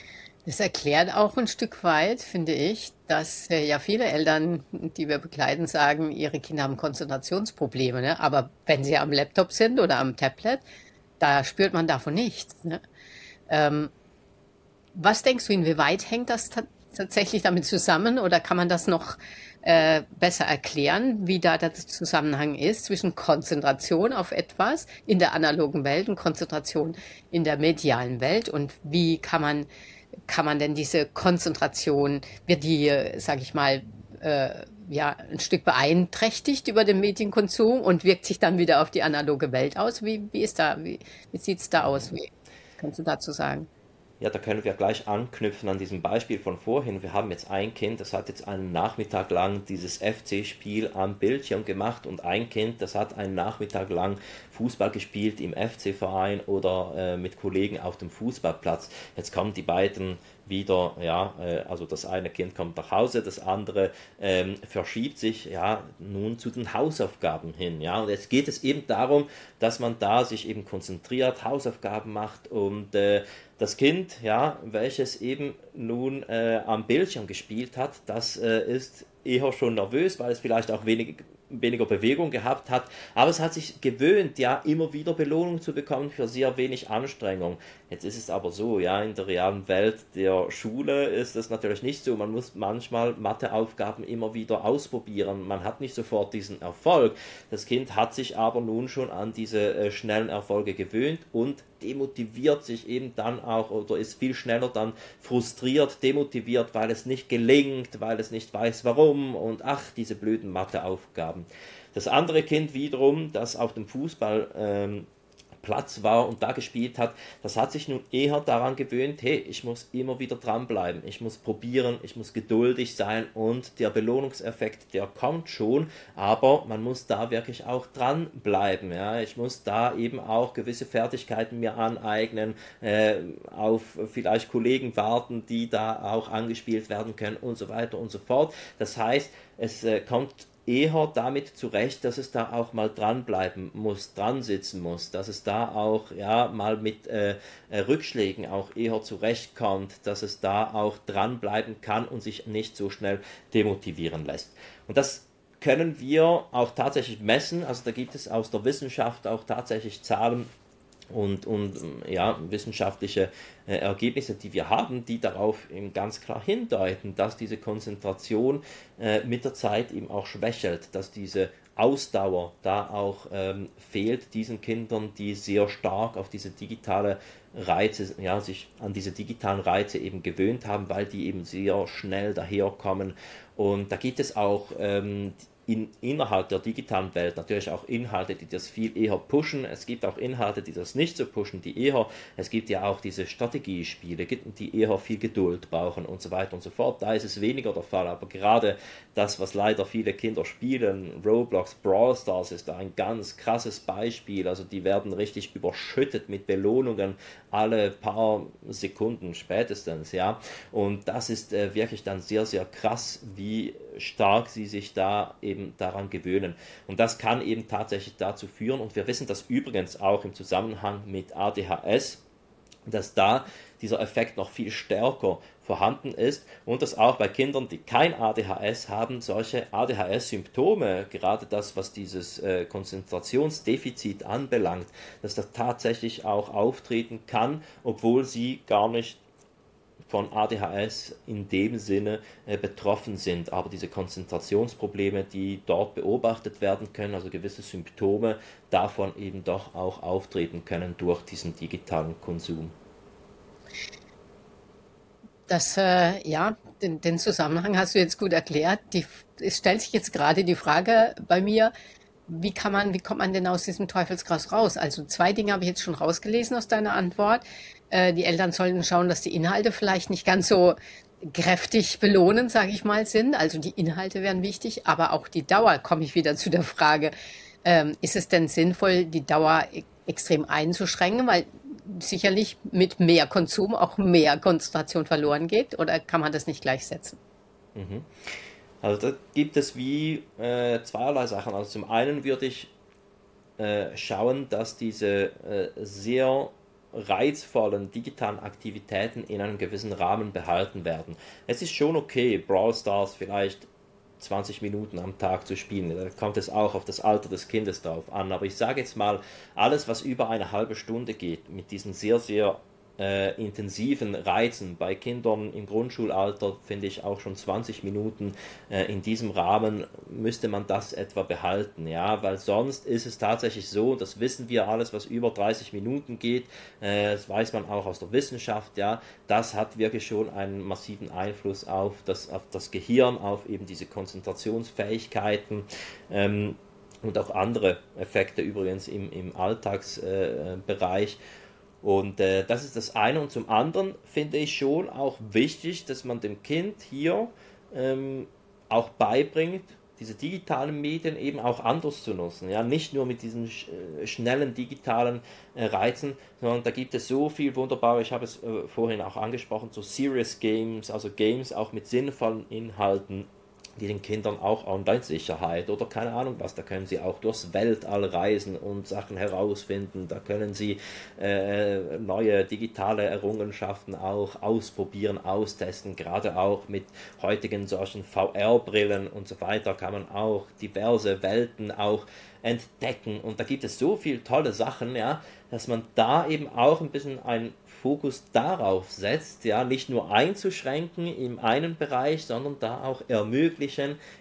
Speaker 1: Das erklärt auch ein Stück weit, finde ich, dass äh, ja viele Eltern, die wir begleiten, sagen, ihre Kinder haben Konzentrationsprobleme, ne? Aber wenn sie am Laptop sind oder am Tablet, da spürt man davon nichts, ne? Ähm, Was denkst du, inwieweit hängt das ta tatsächlich damit zusammen oder kann man das noch äh, besser erklären, wie da der Zusammenhang ist zwischen Konzentration auf etwas in der analogen Welt und Konzentration in der medialen Welt und wie kann man, kann man denn diese Konzentration, wird die, sage ich mal, äh, ja, ein Stück beeinträchtigt über den Medienkonsum und wirkt sich dann wieder auf die analoge Welt aus? Wie, wie ist da, wie, wie sieht es da aus? Wie kannst du dazu sagen?
Speaker 2: Ja, da können wir gleich anknüpfen an diesem Beispiel von vorhin. Wir haben jetzt ein Kind, das hat jetzt einen Nachmittag lang dieses F C-Spiel am Bildschirm gemacht und ein Kind, das hat einen Nachmittag lang Fußball gespielt im F C-Verein oder äh, mit Kollegen auf dem Fußballplatz. Jetzt kommen die beiden wieder, ja, äh, also das eine Kind kommt nach Hause, das andere ähm, verschiebt sich, ja, nun zu den Hausaufgaben hin, ja, und jetzt geht es eben darum, dass man da sich eben konzentriert, Hausaufgaben macht und äh, das Kind, ja, welches eben nun äh, am Bildschirm gespielt hat, das äh, ist eher schon nervös, weil es vielleicht auch wenig, weniger Bewegung gehabt hat, aber es hat sich gewöhnt, ja, immer wieder Belohnung zu bekommen für sehr wenig Anstrengung. Jetzt ist es aber so, ja, in der realen Welt der Schule ist das natürlich nicht so. Man muss manchmal Matheaufgaben immer wieder ausprobieren. Man hat nicht sofort diesen Erfolg. Das Kind hat sich aber nun schon an diese äh, schnellen Erfolge gewöhnt und demotiviert sich eben dann auch oder ist viel schneller dann frustriert, demotiviert, weil es nicht gelingt, weil es nicht weiß warum und ach, diese blöden Matheaufgaben. Das andere Kind wiederum, das auf dem Fußball ähm, Platz war und da gespielt hat, das hat sich nun eher daran gewöhnt, hey, ich muss immer wieder dranbleiben, ich muss probieren, ich muss geduldig sein und der Belohnungseffekt, der kommt schon, aber man muss da wirklich auch dranbleiben. Ja? Ich muss da eben auch gewisse Fertigkeiten mir aneignen, äh, auf vielleicht Kollegen warten, die da auch angespielt werden können und so weiter und so fort. Das heißt, es äh, kommt eher damit zurecht, dass es da auch mal dranbleiben muss, dran sitzen muss, dass es da auch ja mal mit äh, Rückschlägen auch eher zurechtkommt, dass es da auch dranbleiben kann und sich nicht so schnell demotivieren lässt. Und das können wir auch tatsächlich messen, also da gibt es aus der Wissenschaft auch tatsächlich Zahlen, und, und ja, wissenschaftliche äh, Ergebnisse, die wir haben, die darauf eben ganz klar hindeuten, dass diese Konzentration äh, mit der Zeit eben auch schwächelt, dass diese Ausdauer da auch ähm, fehlt diesen Kindern, die sehr stark auf diese digitale Reize, ja, sich an diese digitalen Reize eben gewöhnt haben, weil die eben sehr schnell daherkommen. Und da gibt es auch ähm, In, innerhalb der digitalen Welt natürlich auch Inhalte, die das viel eher pushen. Es gibt auch Inhalte, die das nicht so pushen, die eher, es gibt ja auch diese Strategiespiele, die eher viel Geduld brauchen und so weiter und so fort. Da ist es weniger der Fall, aber gerade das, was leider viele Kinder spielen, Roblox, Brawl Stars ist da ein ganz krasses Beispiel. Also die werden richtig überschüttet mit Belohnungen alle paar Sekunden spätestens, ja. Und das ist äh, wirklich dann sehr, sehr krass, wie stark sie sich da eben daran gewöhnen. Und das kann eben tatsächlich dazu führen, und wir wissen das übrigens auch im Zusammenhang mit A D H S, dass da dieser Effekt noch viel stärker vorhanden ist und dass auch bei Kindern, die kein A D H S haben, solche A D H S-Symptome, gerade das, was dieses äh, Konzentrationsdefizit anbelangt, dass das tatsächlich auch auftreten kann, obwohl sie gar nicht von A D H S in dem Sinne äh, betroffen sind. Aber diese Konzentrationsprobleme, die dort beobachtet werden können, also gewisse Symptome davon eben doch auch auftreten können durch diesen digitalen Konsum.
Speaker 1: Das, äh, ja, den, den Zusammenhang hast du jetzt gut erklärt. Die, es stellt sich jetzt gerade die Frage bei mir, wie kann man, wie kommt man denn aus diesem Teufelskreis raus? Also zwei Dinge habe ich jetzt schon rausgelesen aus deiner Antwort. Äh, die Eltern sollten schauen, dass die Inhalte vielleicht nicht ganz so kräftig belohnen, sage ich mal, sind. Also die Inhalte wären wichtig, aber auch die Dauer, komme ich wieder zu der Frage, ähm, ist es denn sinnvoll, die Dauer e extrem einzuschränken, weil sicherlich mit mehr Konsum auch mehr Konzentration verloren geht, oder kann man das nicht gleichsetzen?
Speaker 2: Mhm. Also da gibt es wie äh, zweierlei Sachen. Also zum einen würde ich äh, schauen, dass diese äh, sehr reizvollen digitalen Aktivitäten in einem gewissen Rahmen behalten werden. Es ist schon okay, Brawl Stars vielleicht zwanzig Minuten am Tag zu spielen. Da kommt es auch auf das Alter des Kindes drauf an. Aber ich sage jetzt mal, alles, was über eine halbe Stunde geht, mit diesen sehr, sehr äh, intensiven Reizen bei Kindern im Grundschulalter, finde ich auch schon zwanzig Minuten äh, in diesem Rahmen müsste man das etwa behalten, ja, weil sonst ist es tatsächlich so, das wissen wir alles, was über dreißig Minuten geht, äh, das weiß man auch aus der Wissenschaft, ja, das hat wirklich schon einen massiven Einfluss auf das, auf das Gehirn, auf eben diese Konzentrationsfähigkeiten, ähm, und auch andere Effekte übrigens im, im Alltagsbereich. Äh, Und äh, das ist das eine. Und zum anderen finde ich schon auch wichtig, dass man dem Kind hier ähm, auch beibringt, diese digitalen Medien eben auch anders zu nutzen. Ja? Nicht nur mit diesen sch äh, schnellen digitalen äh, Reizen, sondern da gibt es so viel wunderbare, ich habe es äh, vorhin auch angesprochen, so Serious Games, also Games auch mit sinnvollen Inhalten, die den Kindern auch Online-Sicherheit oder keine Ahnung was, da können sie auch durchs Weltall reisen und Sachen herausfinden, da können sie äh, neue digitale Errungenschaften auch ausprobieren, austesten, gerade auch mit heutigen solchen V R-Brillen und so weiter kann man auch diverse Welten auch entdecken und da gibt es so viele tolle Sachen, ja, dass man da eben auch ein bisschen ein Fokus darauf setzt, ja, nicht nur einzuschränken im einen Bereich, sondern da auch ermöglichen,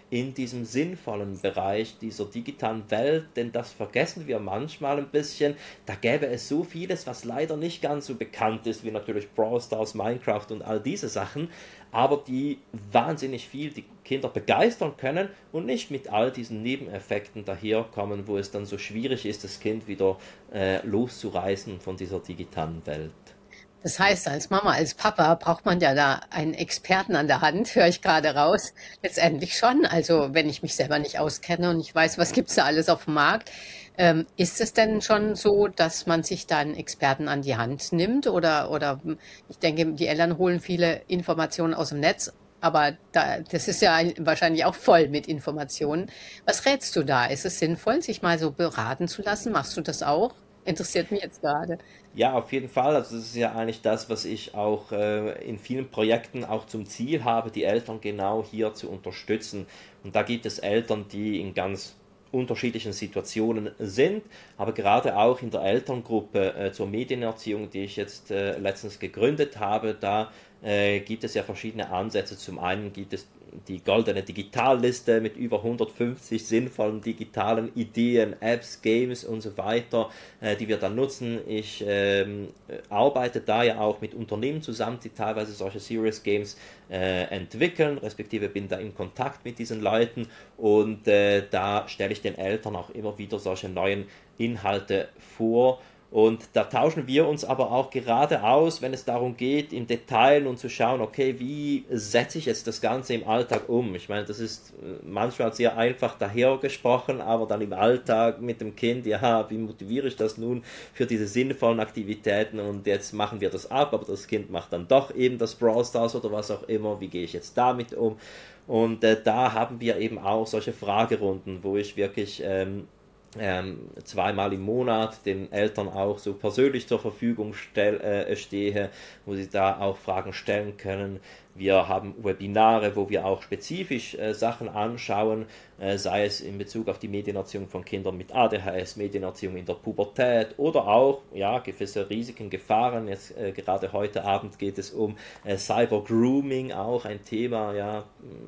Speaker 2: in diesem sinnvollen Bereich dieser digitalen Welt, denn das vergessen wir manchmal ein bisschen. Da gäbe es so vieles, was leider nicht ganz so bekannt ist, wie natürlich Brawl Stars, Minecraft und all diese Sachen, aber die wahnsinnig viel die Kinder begeistern können und nicht mit all diesen Nebeneffekten daherkommen, wo es dann so schwierig ist, das Kind wieder äh, loszureißen von dieser digitalen Welt.
Speaker 1: Das heißt, als Mama, als Papa braucht man ja da einen Experten an der Hand, höre ich gerade raus. Letztendlich schon. Also wenn ich mich selber nicht auskenne und ich weiß, was gibt's da alles auf dem Markt, ähm, ist es denn schon so, dass man sich da einen Experten an die Hand nimmt? Oder, oder hm, ich denke, die Eltern holen viele Informationen aus dem Netz, aber da, das ist ja ein- wahrscheinlich auch voll mit Informationen. Was rätst du da? Ist es sinnvoll, sich mal so beraten zu lassen? Machst du das auch? Interessiert mich jetzt gerade.
Speaker 2: Ja, auf jeden Fall. Also das ist ja eigentlich das, was ich auch äh, in vielen Projekten auch zum Ziel habe, die Eltern genau hier zu unterstützen. Und da gibt es Eltern, die in ganz unterschiedlichen Situationen sind, aber gerade auch in der Elterngruppe äh, zur Medienerziehung, die ich jetzt äh, letztens gegründet habe, da äh, gibt es ja verschiedene Ansätze. Zum einen gibt es die goldene Digitalliste mit über hundertfünfzig sinnvollen digitalen Ideen, Apps, Games und so weiter, äh, die wir dann nutzen. Ich ähm, arbeite da ja auch mit Unternehmen zusammen, die teilweise solche Serious Games äh, entwickeln, respektive bin da in Kontakt mit diesen Leuten und äh, da stelle ich den Eltern auch immer wieder solche neuen Inhalte vor. Und da tauschen wir uns aber auch gerade aus, wenn es darum geht, im Detail und zu schauen, okay, wie setze ich jetzt das Ganze im Alltag um? Ich meine, das ist äh, manchmal sehr einfach dahergesprochen, aber dann im Alltag mit dem Kind, ja, wie motiviere ich das nun für diese sinnvollen Aktivitäten und jetzt machen wir das ab, aber das Kind macht dann doch eben das Brawl Stars oder was auch immer, wie gehe ich jetzt damit um? Und äh, da haben wir eben auch solche Fragerunden, wo ich wirklich ähm, ähm, zweimal im Monat den Eltern auch so persönlich zur Verfügung stell, äh, stehe, wo sie da auch Fragen stellen können. Wir haben Webinare, wo wir auch spezifisch äh, Sachen anschauen, äh, sei es in Bezug auf die Medienerziehung von Kindern mit A D H S, Medienerziehung in der Pubertät oder auch ja, gewisse Risiken, Gefahren. Jetzt äh, gerade heute Abend geht es um äh, Cyber Grooming, auch ein Thema, ja,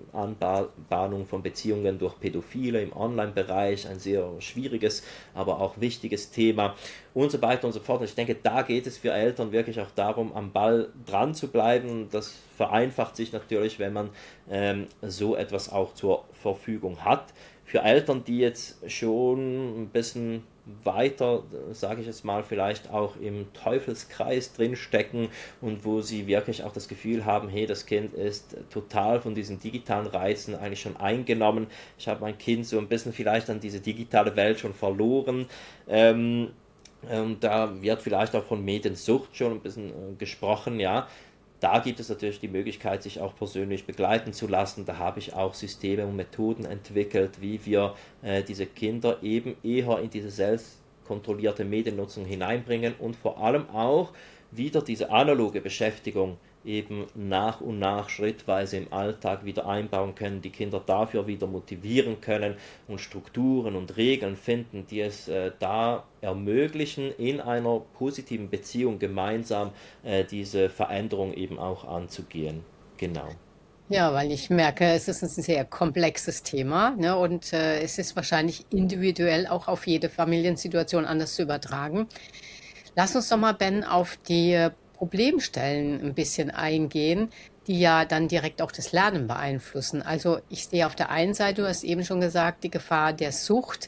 Speaker 2: Anbahnung von Beziehungen durch Pädophile im Online-Bereich, ein sehr schwieriges, aber auch wichtiges Thema und so weiter und so fort. Und ich denke, da geht es für Eltern wirklich auch darum, am Ball dran zu bleiben. Das vereinfacht sich natürlich, wenn man ähm, so etwas auch zur Verfügung hat. Für Eltern, die jetzt schon ein bisschen weiter, sage ich jetzt mal, vielleicht auch im Teufelskreis drinstecken und wo sie wirklich auch das Gefühl haben, hey, das Kind ist total von diesen digitalen Reizen eigentlich schon eingenommen. Ich habe mein Kind so ein bisschen vielleicht an diese digitale Welt schon verloren. Ähm, und da wird vielleicht auch von Mediensucht schon ein bisschen äh, gesprochen, ja. Da gibt es natürlich die Möglichkeit, sich auch persönlich begleiten zu lassen. Da habe ich auch Systeme und Methoden entwickelt, wie wir äh, diese Kinder eben eher in diese selbstkontrollierte Mediennutzung hineinbringen und vor allem auch wieder diese analoge Beschäftigung eben nach und nach schrittweise im Alltag wieder einbauen können, die Kinder dafür wieder motivieren können und Strukturen und Regeln finden, die es äh, da ermöglichen, in einer positiven Beziehung gemeinsam äh, diese Veränderung eben auch anzugehen. Genau.
Speaker 1: Ja, weil ich merke, es ist ein sehr komplexes Thema, ne, und äh, es ist wahrscheinlich individuell auch auf jede Familiensituation anders zu übertragen. Lass uns doch mal, Ben, auf die äh, Problemstellen ein bisschen eingehen, die ja dann direkt auch das Lernen beeinflussen. Also ich sehe auf der einen Seite, du hast eben schon gesagt, die Gefahr der Sucht,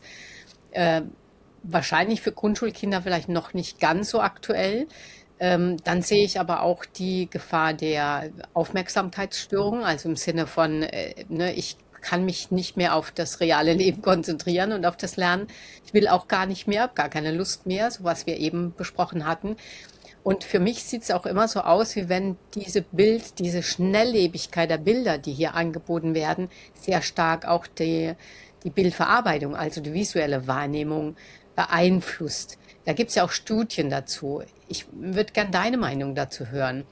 Speaker 1: äh, wahrscheinlich für Grundschulkinder vielleicht noch nicht ganz so aktuell. Ähm, dann sehe ich aber auch die Gefahr der Aufmerksamkeitsstörung, also im Sinne von, äh, ne, ich kann mich nicht mehr auf das reale Leben konzentrieren und auf das Lernen. Ich will auch gar nicht mehr, gar keine Lust mehr, so was wir eben besprochen hatten. Und für mich sieht es auch immer so aus, wie wenn diese Bild, diese Schnelllebigkeit der Bilder, die hier angeboten werden, sehr stark auch die, die Bildverarbeitung, also die visuelle Wahrnehmung beeinflusst. Da gibt es ja auch Studien dazu. Ich würde gern deine Meinung dazu hören.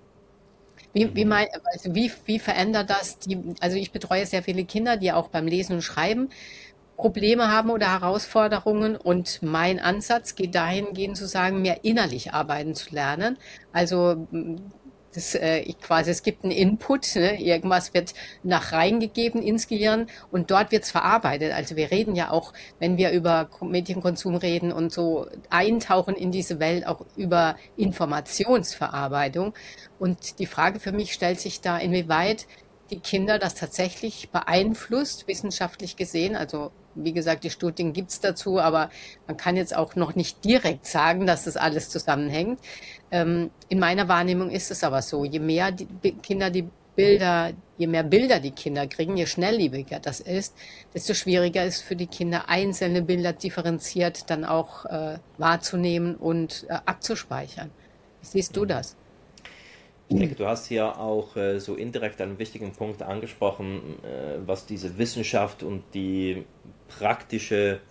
Speaker 1: Wie, wie,
Speaker 2: Mhm.
Speaker 1: mein, also wie, wie verändert das die, also ich betreue sehr viele Kinder, die auch beim Lesen und Schreiben Probleme haben oder Herausforderungen, und mein Ansatz geht dahingehend zu sagen, mehr innerlich arbeiten zu lernen. Also Das, äh, ich quasi, es gibt einen Input, ne? Irgendwas wird nach reingegeben ins Gehirn und dort wird's verarbeitet. Also wir reden ja auch, wenn wir über Ko- Medienkonsum reden und so eintauchen in diese Welt, auch über Informationsverarbeitung. Und die Frage für mich stellt sich da, inwieweit die Kinder das tatsächlich beeinflusst, wissenschaftlich gesehen. Also wie gesagt, die Studien gibt's dazu, aber man kann jetzt auch noch nicht direkt sagen, dass das alles zusammenhängt. Ähm, in meiner Wahrnehmung ist es aber so, je mehr die Bi- Kinder die Bilder, je mehr Bilder die Kinder kriegen, je schnelllebiger das ist, desto schwieriger ist für die Kinder einzelne Bilder differenziert dann auch äh, wahrzunehmen und äh, abzuspeichern. Wie siehst du das?
Speaker 2: Ich denke, du hast hier auch äh, so indirekt einen wichtigen Punkt angesprochen, äh, was diese Wissenschaft und die praktische,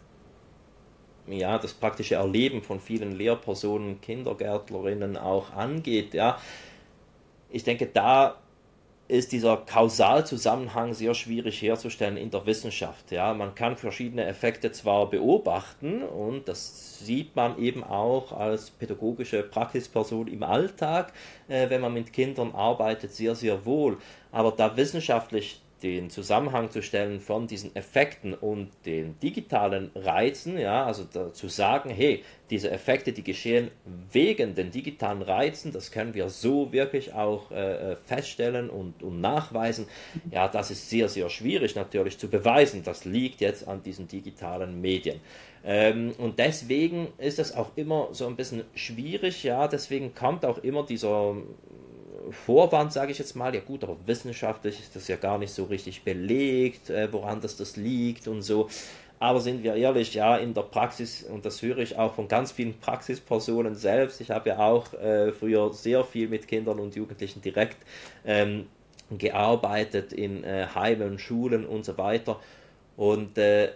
Speaker 2: ja, das praktische Erleben von vielen Lehrpersonen, Kindergärtlerinnen auch angeht. Ja, ich denke, da ist dieser Kausalzusammenhang sehr schwierig herzustellen in der Wissenschaft. Ja, man kann verschiedene Effekte zwar beobachten und das sieht man eben auch als pädagogische Praxisperson im Alltag, äh, wenn man mit Kindern arbeitet, sehr, sehr wohl. Aber da wissenschaftlich den Zusammenhang zu stellen von diesen Effekten und den digitalen Reizen, ja, also da, zu sagen, hey, diese Effekte, die geschehen wegen den digitalen Reizen, das können wir so wirklich auch äh, feststellen und, und nachweisen, ja, das ist sehr, sehr schwierig natürlich zu beweisen. Das liegt jetzt an diesen digitalen Medien. Ähm, und deswegen ist es auch immer so ein bisschen schwierig, ja, deswegen kommt auch immer dieser Vorwand, sage ich jetzt mal, ja gut, aber wissenschaftlich ist das ja gar nicht so richtig belegt, äh, woran das, das liegt und so. Aber sind wir ehrlich, ja, in der Praxis, und das höre ich auch von ganz vielen Praxispersonen selbst, ich habe ja auch äh, früher sehr viel mit Kindern und Jugendlichen direkt ähm, gearbeitet in äh, Heimen, Schulen und so weiter. Und äh,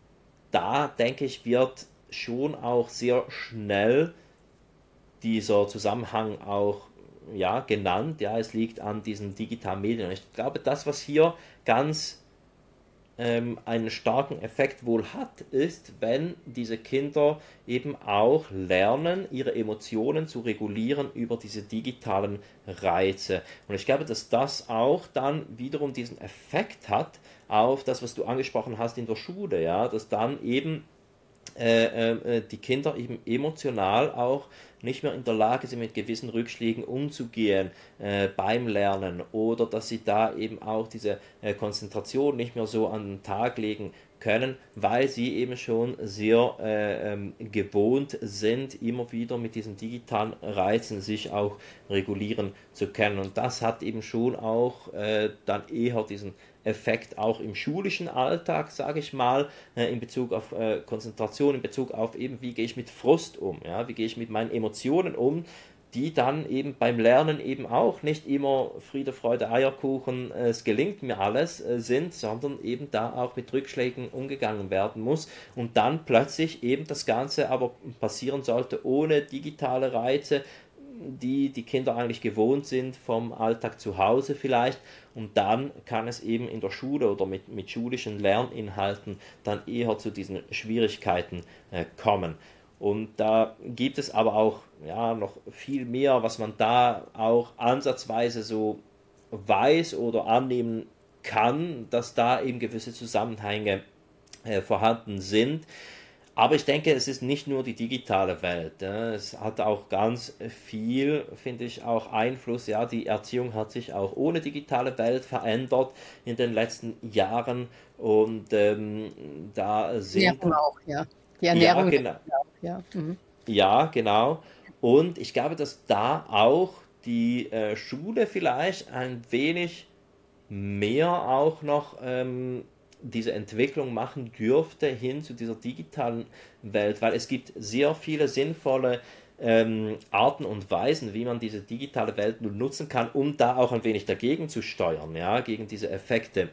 Speaker 2: da denke ich, wird schon auch sehr schnell dieser Zusammenhang auch ja, genannt. Ja, es liegt an diesen digitalen Medien. Und ich glaube, das, was hier ganz ähm, einen starken Effekt wohl hat, ist, wenn diese Kinder eben auch lernen, ihre Emotionen zu regulieren über diese digitalen Reize. Und ich glaube, dass das auch dann wiederum diesen Effekt hat auf das, was du angesprochen hast in der Schule, ja, dass dann eben äh, äh, die Kinder eben emotional auch nicht mehr in der Lage sind, mit gewissen Rückschlägen umzugehen äh, beim Lernen oder dass sie da eben auch diese äh, Konzentration nicht mehr so an den Tag legen können, weil sie eben schon sehr äh, ähm, gewohnt sind, immer wieder mit diesen digitalen Reizen sich auch regulieren zu können. Und das hat eben schon auch äh, dann eher diesen Effekt auch im schulischen Alltag, sage ich mal, äh, in Bezug auf äh, Konzentration, in Bezug auf eben, wie gehe ich mit Frust um, ja, wie gehe ich mit meinen Emotionen um, die dann eben beim Lernen eben auch nicht immer Friede, Freude, Eierkuchen, äh, es gelingt mir alles äh, sind, sondern eben da auch mit Rückschlägen umgegangen werden muss und dann plötzlich eben das Ganze aber passieren sollte ohne digitale Reize, die die Kinder eigentlich gewohnt sind vom Alltag zu Hause vielleicht und dann kann es eben in der Schule oder mit, mit schulischen Lerninhalten dann eher zu diesen Schwierigkeiten äh, kommen. Und da gibt es aber auch ja, noch viel mehr, was man da auch ansatzweise so weiß oder annehmen kann, dass da eben gewisse Zusammenhänge äh, vorhanden sind. Aber ich denke, es ist nicht nur die digitale Welt. Ja. Es hat auch ganz viel, finde ich, auch Einfluss. Ja, die Erziehung hat sich auch ohne digitale Welt verändert in den letzten Jahren. Und ähm, da sind,
Speaker 1: Ernährung auch, ja. Die
Speaker 2: ja,
Speaker 1: Ernährung
Speaker 2: genau,
Speaker 1: auch, ja. Mhm.
Speaker 2: ja, genau. Und ich glaube, dass da auch die äh, Schule vielleicht ein wenig mehr auch noch ähm, diese Entwicklung machen dürfte hin zu dieser digitalen Welt, weil es gibt sehr viele sinnvolle ähm, Arten und Weisen, wie man diese digitale Welt nun nutzen kann, um da auch ein wenig dagegen zu steuern, ja, gegen diese Effekte.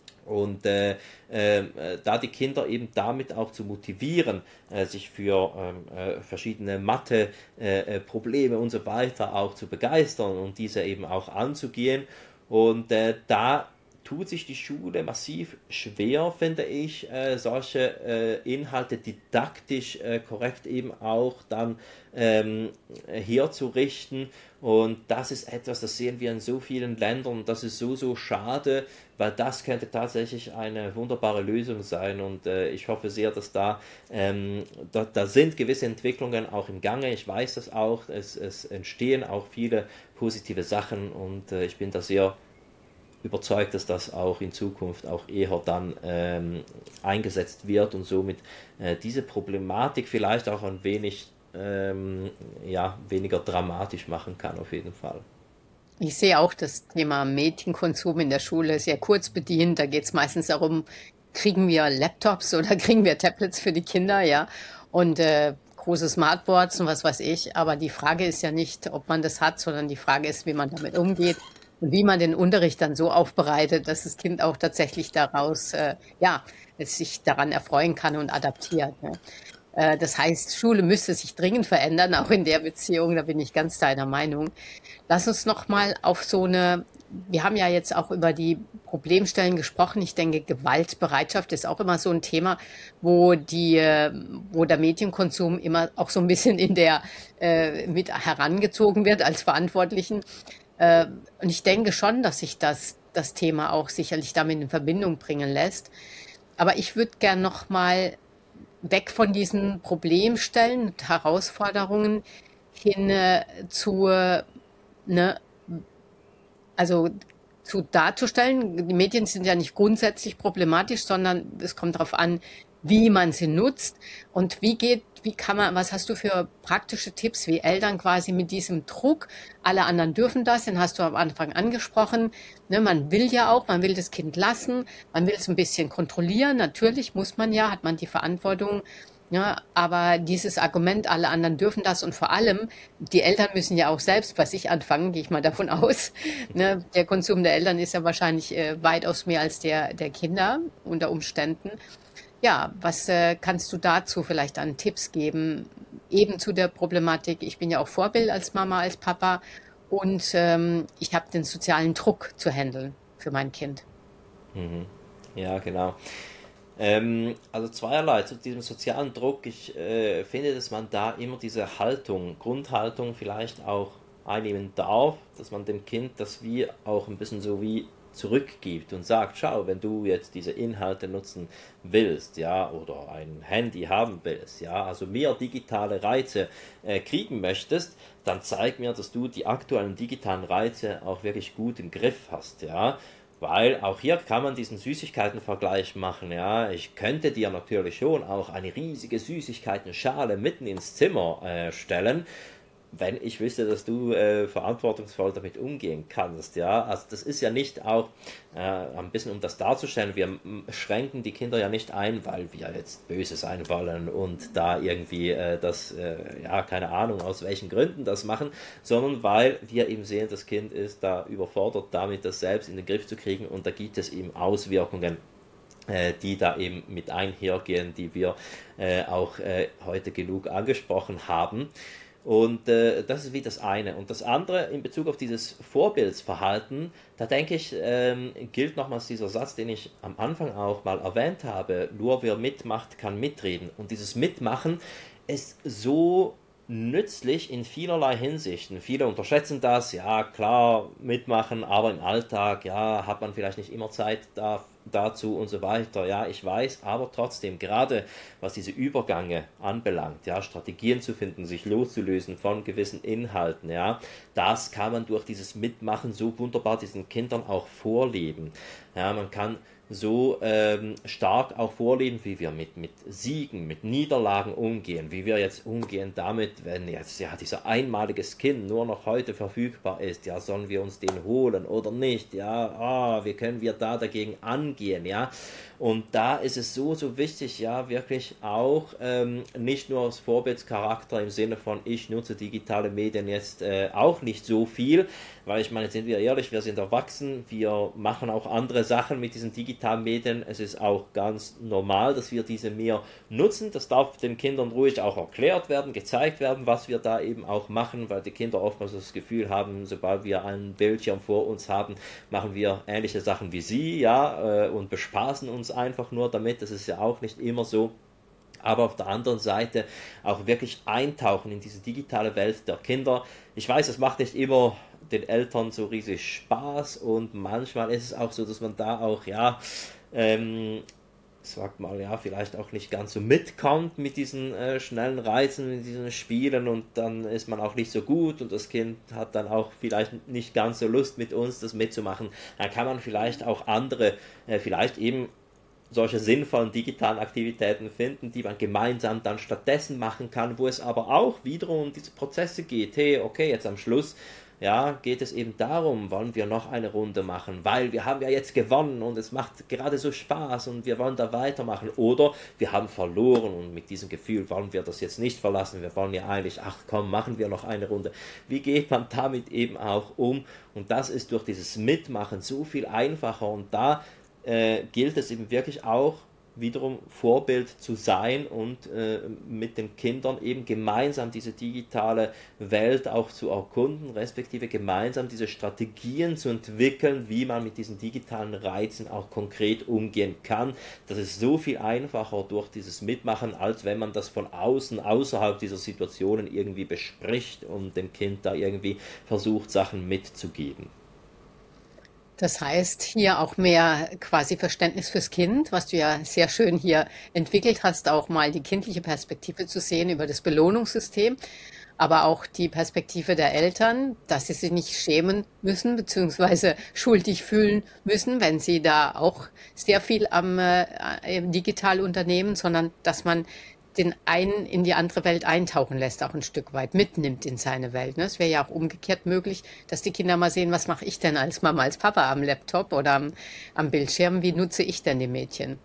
Speaker 2: Und äh, äh, da die Kinder eben damit auch zu motivieren, äh, sich für ähm, äh, verschiedene Mathe-Probleme äh, und so weiter auch zu begeistern und diese eben auch anzugehen. Und äh, da tut sich die Schule massiv schwer, finde ich, äh, solche äh, Inhalte didaktisch äh, korrekt eben auch dann ähm, herzurichten. Und das ist etwas, das sehen wir in so vielen Ländern. Das ist so, so schade, weil das könnte tatsächlich eine wunderbare Lösung sein. Und äh, ich hoffe sehr, dass da, ähm, da, da sind gewisse Entwicklungen auch im Gange. Ich weiß das auch. Es, es entstehen auch viele positive Sachen und äh, ich bin da sehr überzeugt, dass das auch in Zukunft auch eher dann ähm, eingesetzt wird und somit äh, diese Problematik vielleicht auch ein wenig ähm, ja, weniger dramatisch machen kann, auf jeden Fall.
Speaker 1: Ich sehe auch das Thema Medienkonsum in der Schule sehr kurz bedient. Da geht es meistens darum, kriegen wir Laptops oder kriegen wir Tablets für die Kinder, ja, und äh, große Smartboards und was weiß ich. Aber die Frage ist ja nicht, ob man das hat, sondern die Frage ist, wie man damit umgeht und wie man den Unterricht dann so aufbereitet, dass das Kind auch tatsächlich daraus, äh, ja, es sich daran erfreuen kann und adaptiert. Ne? Äh, das heißt, Schule müsste sich dringend verändern, auch in der Beziehung, da bin ich ganz deiner Meinung. Lass uns noch mal auf so eine, wir haben ja jetzt auch über die Problemstellen gesprochen. Ich denke, Gewaltbereitschaft ist auch immer so ein Thema, wo die, äh, wo der Medienkonsum immer auch so ein bisschen in der, äh, mit herangezogen wird als Verantwortlichen. Äh, und ich denke schon, dass sich das, das Thema auch sicherlich damit in Verbindung bringen lässt. Aber ich würde gern noch mal weg von diesen Problemstellen und Herausforderungen hin äh, zu, äh, ne, also zu darzustellen. Die Medien sind ja nicht grundsätzlich problematisch, sondern es kommt darauf an, wie man sie nutzt und wie geht, wie kann man, was hast du für praktische Tipps, wie Eltern quasi mit diesem Druck, alle anderen dürfen das, den hast du am Anfang angesprochen, ne, man will ja auch, man will das Kind lassen, man will es ein bisschen kontrollieren, natürlich muss man ja, hat man die Verantwortung, ja, aber dieses Argument, alle anderen dürfen das und vor allem, die Eltern müssen ja auch selbst bei sich anfangen, gehe ich mal davon aus. Ne? Der Konsum der Eltern ist ja wahrscheinlich äh, weitaus mehr als der der Kinder unter Umständen. Ja, was äh, kannst du dazu vielleicht an Tipps geben, eben zu der Problematik? Ich bin ja auch Vorbild als Mama, als Papa und ähm, ich habe den sozialen Druck zu handeln für mein Kind.
Speaker 2: Mhm. Ja, genau. Ähm, also zweierlei zu diesem sozialen Druck. Ich äh, finde, dass man da immer diese Haltung, Grundhaltung vielleicht auch einnehmen darf, dass man dem Kind das wie auch ein bisschen so wie zurückgibt und sagt, schau, wenn du jetzt diese Inhalte nutzen willst, ja, oder ein Handy haben willst, ja, also mehr digitale Reize äh, kriegen möchtest, dann zeig mir, dass du die aktuellen digitalen Reize auch wirklich gut im Griff hast, ja. Weil auch hier kann man diesen Süßigkeitenvergleich machen, ja. Ich könnte dir natürlich schon auch eine riesige Süßigkeitenschale mitten ins Zimmer äh, stellen, wenn ich wüsste, dass du äh, verantwortungsvoll damit umgehen kannst, ja. Also das ist ja nicht auch äh, ein bisschen, um das darzustellen, wir m- schränken die Kinder ja nicht ein, weil wir jetzt böse sein wollen und da irgendwie äh, das, äh, ja, keine Ahnung, aus welchen Gründen das machen, sondern weil wir eben sehen, das Kind ist da überfordert damit, das selbst in den Griff zu kriegen und da gibt es eben Auswirkungen, äh, die da eben mit einhergehen, die wir äh, auch äh, heute genug angesprochen haben. Und äh, das ist wie das eine. Und das andere in Bezug auf dieses Vorbildsverhalten, da denke ich, ähm, gilt nochmals dieser Satz, den ich am Anfang auch mal erwähnt habe, nur wer mitmacht, kann mitreden. Und dieses Mitmachen ist so nützlich in vielerlei Hinsichten. Viele unterschätzen das, ja klar, mitmachen, aber im Alltag, ja, hat man vielleicht nicht immer Zeit da, dazu und so weiter. Ja, ich weiß, aber trotzdem, gerade was diese Übergänge anbelangt, ja, Strategien zu finden, sich loszulösen von gewissen Inhalten, ja, das kann man durch dieses Mitmachen so wunderbar diesen Kindern auch vorleben. Ja, man kann so ähm, stark auch vorleben, wie wir mit, mit Siegen, mit Niederlagen umgehen, wie wir jetzt umgehen damit, wenn jetzt ja dieser einmalige Skin nur noch heute verfügbar ist, ja, sollen wir uns den holen oder nicht, ja, ah, wie können wir da dagegen angehen, ja, und da ist es so, so wichtig, ja, wirklich auch ähm, nicht nur aus Vorbildscharakter im Sinne von, ich nutze digitale Medien jetzt äh, auch nicht so viel, weil ich meine, sind wir ehrlich, wir sind erwachsen, wir machen auch andere Sachen mit diesen digitalen digitalen Medien. Es ist auch ganz normal, dass wir diese mehr nutzen. Das darf den Kindern ruhig auch erklärt werden, gezeigt werden, was wir da eben auch machen, weil die Kinder oftmals das Gefühl haben, sobald wir einen Bildschirm vor uns haben, machen wir ähnliche Sachen wie sie, ja, äh, und bespaßen uns einfach nur damit. Das ist ja auch nicht immer so. Aber auf der anderen Seite auch wirklich eintauchen in diese digitale Welt der Kinder. Ich weiß, es macht nicht immer den Eltern so riesig Spaß und manchmal ist es auch so, dass man da auch, ja, ähm, sagt mal, ja, vielleicht auch nicht ganz so mitkommt mit diesen äh, schnellen Reizen, mit diesen Spielen und dann ist man auch nicht so gut und das Kind hat dann auch vielleicht nicht ganz so Lust mit uns das mitzumachen. Dann kann man vielleicht auch andere, äh, vielleicht eben solche sinnvollen digitalen Aktivitäten finden, die man gemeinsam dann stattdessen machen kann, wo es aber auch wiederum um diese Prozesse geht. Hey, okay, jetzt am Schluss, ja, geht es eben darum, wollen wir noch eine Runde machen, weil wir haben ja jetzt gewonnen und es macht gerade so Spaß und wir wollen da weitermachen. Oder wir haben verloren und mit diesem Gefühl wollen wir das jetzt nicht verlassen. Wir wollen ja eigentlich, ach komm, machen wir noch eine Runde. Wie geht man damit eben auch um? Und das ist durch dieses Mitmachen so viel einfacher und da Äh, gilt es eben wirklich auch wiederum Vorbild zu sein und äh, mit den Kindern eben gemeinsam diese digitale Welt auch zu erkunden, respektive gemeinsam diese Strategien zu entwickeln, wie man mit diesen digitalen Reizen auch konkret umgehen kann. Das ist so viel einfacher durch dieses Mitmachen, als wenn man das von außen, außerhalb dieser Situationen irgendwie bespricht und dem Kind da irgendwie versucht, Sachen mitzugeben.
Speaker 1: Das heißt, hier auch mehr quasi Verständnis fürs Kind, was du ja sehr schön hier entwickelt hast, auch mal die kindliche Perspektive zu sehen über das Belohnungssystem, aber auch die Perspektive der Eltern, dass sie sich nicht schämen müssen, beziehungsweise schuldig fühlen müssen, wenn sie da auch sehr viel am äh, digital unternehmen, sondern dass man den einen in die andere Welt eintauchen lässt, auch ein Stück weit mitnimmt in seine Welt. Ne? Es wäre ja auch umgekehrt möglich, dass die Kinder mal sehen, was mache ich denn als Mama, als Papa am Laptop oder am, am Bildschirm, wie nutze ich denn die Mädchen?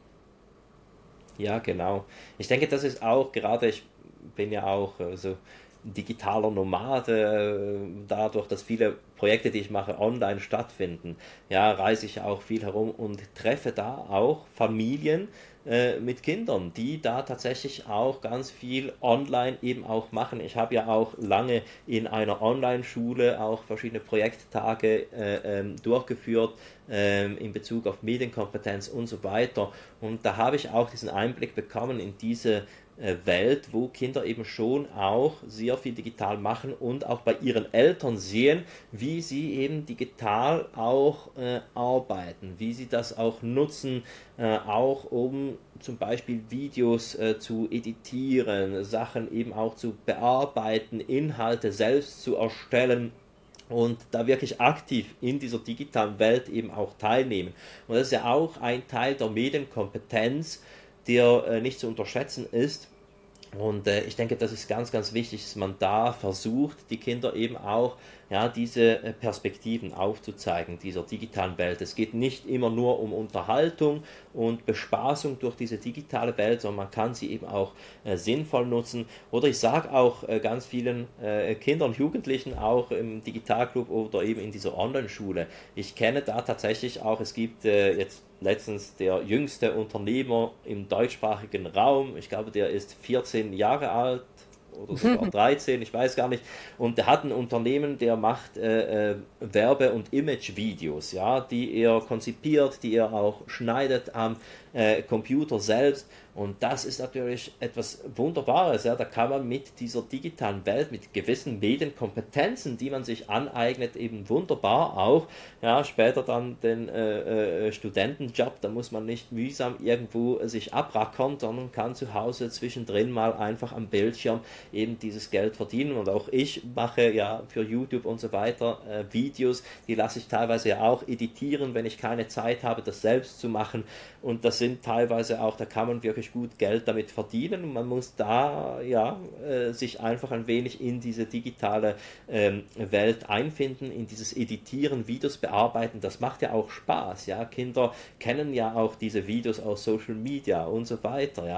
Speaker 2: Ja, genau. Ich denke, das ist auch, gerade ich bin ja auch äh, so digitaler Nomade, äh, dadurch, dass viele Projekte, die ich mache, online stattfinden, ja, reise ich auch viel herum und treffe da auch Familien äh, mit Kindern, die da tatsächlich auch ganz viel online eben auch machen. Ich habe ja auch lange in einer Online-Schule auch verschiedene Projekttage äh, ähm, durchgeführt ähm, in Bezug auf Medienkompetenz und so weiter. Und da habe ich auch diesen Einblick bekommen in diese äh, Welt, wo Kinder eben schon auch sehr viel digital machen und auch bei ihren Eltern sehen, wie sie eben digital auch äh, arbeiten, wie sie das auch nutzen, äh, auch um zum Beispiel Videos äh, zu editieren, Sachen eben auch zu bearbeiten, Inhalte selbst zu erstellen und da wirklich aktiv in dieser digitalen Welt eben auch teilnehmen. Und das ist ja auch ein Teil der Medienkompetenz, der äh, nicht zu unterschätzen ist. Und äh, ich denke, das ist ganz, ganz wichtig, dass man da versucht, die Kinder eben auch ja, diese äh, Perspektiven aufzuzeigen, dieser digitalen Welt. Es geht nicht immer nur um Unterhaltung und Bespaßung durch diese digitale Welt, sondern man kann sie eben auch äh, sinnvoll nutzen. Oder ich sage auch äh, ganz vielen äh, Kindern und Jugendlichen auch im Digitalclub oder eben in dieser Online-Schule. Ich kenne da tatsächlich auch, es gibt äh, jetzt letztens der jüngste Unternehmer im deutschsprachigen Raum, ich glaube, der ist vierzehn Jahre alt oder sogar dreizehn, ich weiß gar nicht. Und der hat ein Unternehmen, der macht äh, äh, Werbe- und Image-Videos, ja, die er konzipiert, die er auch schneidet am äh, Computer selbst. Und das ist natürlich etwas Wunderbares. Ja. Da kann man mit dieser digitalen Welt, mit gewissen Medienkompetenzen, die man sich aneignet, eben wunderbar auch, ja, später dann den äh, äh, Studentenjob, da muss man nicht mühsam irgendwo sich abrackern, sondern kann zu Hause zwischendrin mal einfach am Bildschirm eben dieses Geld verdienen. Und auch ich mache ja für YouTube und so weiter äh, Videos, die lasse ich teilweise ja auch editieren, wenn ich keine Zeit habe, das selbst zu machen. Und das sind teilweise auch, da kann man wirklich gut Geld damit verdienen und man muss da ja äh, sich einfach ein wenig in diese digitale ähm, Welt einfinden, in dieses Editieren, Videos bearbeiten, das macht ja auch Spaß, ja, Kinder kennen ja auch diese Videos aus Social Media und so weiter, ja,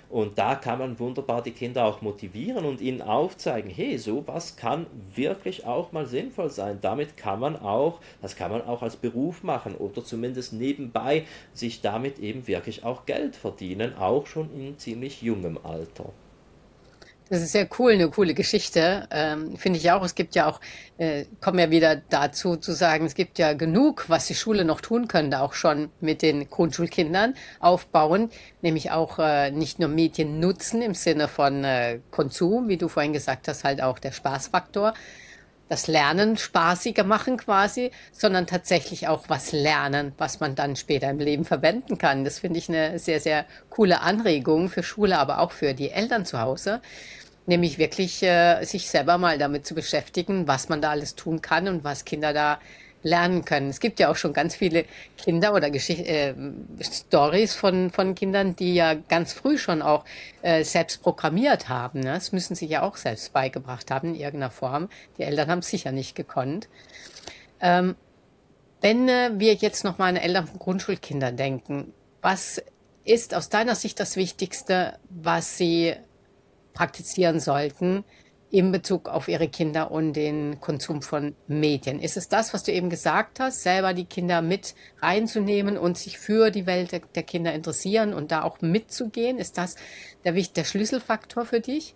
Speaker 2: Und da kann man wunderbar die Kinder auch motivieren und ihnen aufzeigen, hey, sowas kann wirklich auch mal sinnvoll sein. Damit kann man auch, das kann man auch als Beruf machen oder zumindest nebenbei sich damit eben wirklich auch Geld verdienen, auch schon in ziemlich jungem Alter.
Speaker 1: Das ist sehr cool, eine coole Geschichte, ähm, finde ich auch. Es gibt ja auch, äh, kommen ja wieder dazu zu sagen, es gibt ja genug, was die Schule noch tun könnte, auch schon mit den Grundschulkindern aufbauen, nämlich auch äh, nicht nur Medien nutzen im Sinne von äh, Konsum, wie du vorhin gesagt hast, halt auch der Spaßfaktor, das Lernen spaßiger machen quasi, sondern tatsächlich auch was lernen, was man dann später im Leben verwenden kann. Das finde ich eine sehr, sehr coole Anregung für Schule, aber auch für die Eltern zu Hause. Nämlich wirklich äh, sich selber mal damit zu beschäftigen, was man da alles tun kann und was Kinder da lernen können. Es gibt ja auch schon ganz viele Kinder oder Geschicht äh, Stories von, von Kindern, die ja ganz früh schon auch äh, selbst programmiert haben. Ne? Das müssen sie ja auch selbst beigebracht haben in irgendeiner Form. Die Eltern haben es sicher nicht gekonnt. Ähm, wenn äh, wir jetzt noch mal an Eltern von Grundschulkindern denken, was ist aus deiner Sicht das Wichtigste, was sie praktizieren sollten in Bezug auf ihre Kinder und den Konsum von Medien? Ist es das, was du eben gesagt hast, selber die Kinder mit reinzunehmen und sich für die Welt der, der Kinder interessieren und da auch mitzugehen? Ist das der, der Schlüsselfaktor für dich?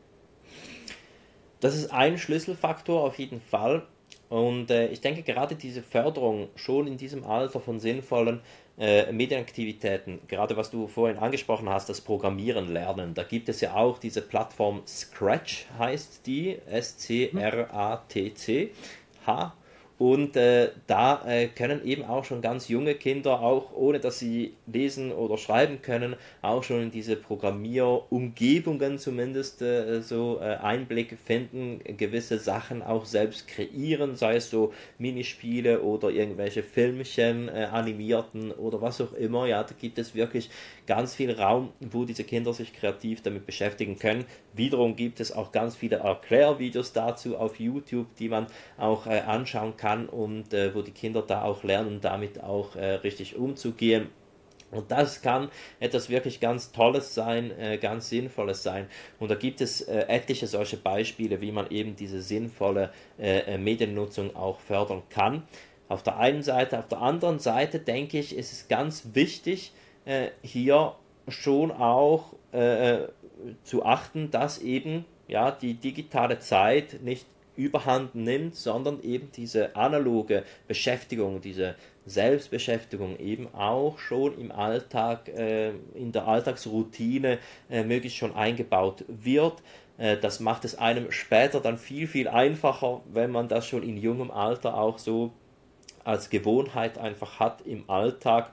Speaker 2: Das ist ein Schlüsselfaktor auf jeden Fall. Und äh, ich denke gerade diese Förderung schon in diesem Alter von sinnvollen äh, Medienaktivitäten, gerade was du vorhin angesprochen hast, das Programmieren lernen, da gibt es ja auch diese Plattform Scratch, heißt die, S C R A T C H. Und äh, da äh, können eben auch schon ganz junge Kinder, auch ohne dass sie lesen oder schreiben können, auch schon in diese Programmierumgebungen zumindest äh, so äh, Einblick finden, gewisse Sachen auch selbst kreieren, sei es so Minispiele oder irgendwelche Filmchen, äh, animierten oder was auch immer. Ja, da gibt es wirklich ganz viel Raum, wo diese Kinder sich kreativ damit beschäftigen können. Wiederum gibt es auch ganz viele Erklärvideos dazu auf YouTube, die man auch äh, anschauen kann und äh, wo die Kinder da auch lernen, damit auch äh, richtig umzugehen. Und das kann etwas wirklich ganz Tolles sein, äh, ganz Sinnvolles sein. Und da gibt es äh, etliche solche Beispiele, wie man eben diese sinnvolle äh, Mediennutzung auch fördern kann. Auf der einen Seite, auf der anderen Seite denke ich, ist es ganz wichtig, äh, hier schon auch äh, zu achten, dass eben ja, die digitale Zeit nicht überhand nimmt, sondern eben diese analoge Beschäftigung, diese Selbstbeschäftigung eben auch schon im Alltag, äh, in der Alltagsroutine äh, möglichst schon eingebaut wird. Äh, das macht es einem später dann viel, viel einfacher, wenn man das schon in jungem Alter auch so als Gewohnheit einfach hat im Alltag.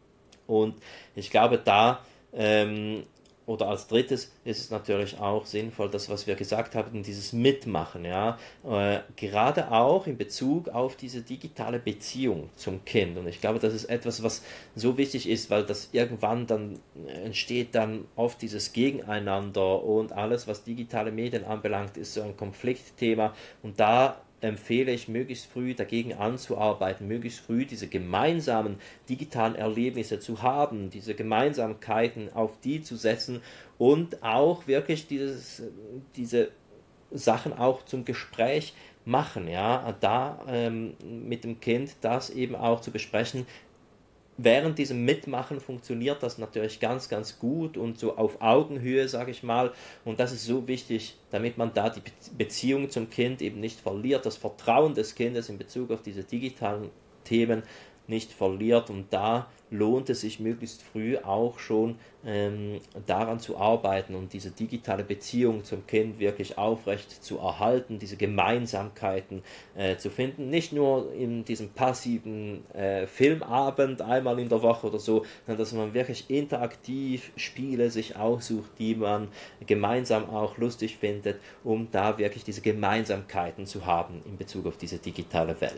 Speaker 2: Und ich glaube, da ähm, oder als drittes ist es natürlich auch sinnvoll, das, was wir gesagt haben, dieses Mitmachen, ja, äh, gerade auch in Bezug auf diese digitale Beziehung zum Kind. Und ich glaube, das ist etwas, was so wichtig ist, weil das irgendwann dann entsteht dann oft dieses Gegeneinander und alles, was digitale Medien anbelangt, ist so ein Konfliktthema. Und da empfehle ich, möglichst früh dagegen anzuarbeiten, möglichst früh diese gemeinsamen digitalen Erlebnisse zu haben, diese Gemeinsamkeiten auf die zu setzen und auch wirklich dieses, diese Sachen auch zum Gespräch machen, ja, da ähm, mit dem Kind das eben auch zu besprechen. Während diesem Mitmachen funktioniert das natürlich ganz, ganz gut und so auf Augenhöhe, sage ich mal. Und das ist so wichtig, damit man da die Beziehung zum Kind eben nicht verliert, das Vertrauen des Kindes in Bezug auf diese digitalen Themen nicht verliert. Und da lohnt es sich möglichst früh auch schon ähm, daran zu arbeiten und diese digitale Beziehung zum Kind wirklich aufrecht zu erhalten, diese Gemeinsamkeiten äh, zu finden. Nicht nur in diesem passiven äh, Filmabend einmal in der Woche oder so, sondern dass man wirklich interaktiv Spiele sich aussucht, die man gemeinsam auch lustig findet, um da wirklich diese Gemeinsamkeiten zu haben in Bezug auf diese digitale Welt.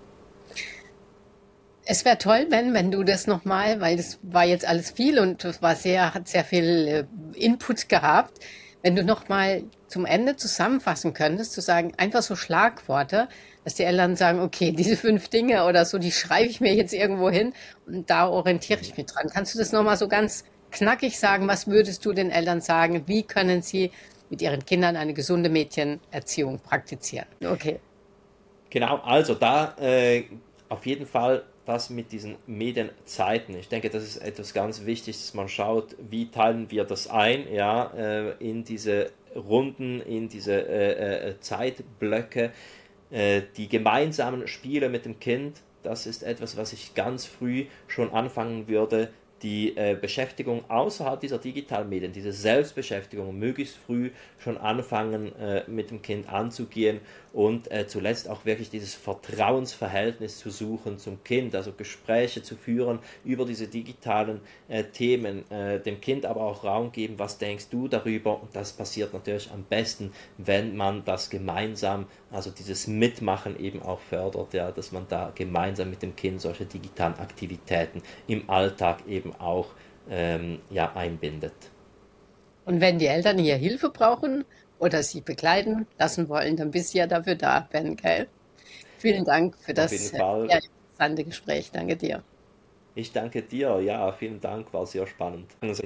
Speaker 1: Es wäre toll, wenn, wenn du das nochmal, weil das war jetzt alles viel und das war sehr, hat sehr viel äh, Input gehabt, wenn du nochmal zum Ende zusammenfassen könntest, zu sagen, einfach so Schlagworte, dass die Eltern sagen, okay, diese fünf Dinge oder so, die schreibe ich mir jetzt irgendwo hin und da orientiere ich mich dran. Kannst du das nochmal so ganz knackig sagen, was würdest du den Eltern sagen? Wie können sie mit ihren Kindern eine gesunde Mädchenerziehung praktizieren? Okay.
Speaker 2: Genau, also da äh, auf jeden Fall das mit diesen Medienzeiten. Ich denke, das ist etwas ganz wichtig, dass man schaut, wie teilen wir das ein, ja, äh, in diese Runden, in diese äh, äh, Zeitblöcke, äh, die gemeinsamen Spiele mit dem Kind. Das ist etwas, was ich ganz früh schon anfangen würde, die äh, Beschäftigung außerhalb dieser digitalen Medien, diese Selbstbeschäftigung möglichst früh schon anfangen äh, mit dem Kind anzugehen und äh, zuletzt auch wirklich dieses Vertrauensverhältnis zu suchen zum Kind, also Gespräche zu führen über diese digitalen äh, Themen, äh, dem Kind aber auch Raum geben, was denkst du darüber? Und das passiert natürlich am besten, wenn man das gemeinsam, also dieses Mitmachen eben auch fördert, ja, dass man da gemeinsam mit dem Kind solche digitalen Aktivitäten im Alltag eben auch ähm, ja, einbindet.
Speaker 1: Und wenn die Eltern hier Hilfe brauchen oder sie begleiten lassen wollen, dann bist du ja dafür da, Ben, gell? Vielen Dank für
Speaker 2: Auf jeden
Speaker 1: das äh,
Speaker 2: Fall.
Speaker 1: sehr interessante Gespräch. Danke dir.
Speaker 2: Ich danke dir. Ja, vielen Dank, war sehr spannend.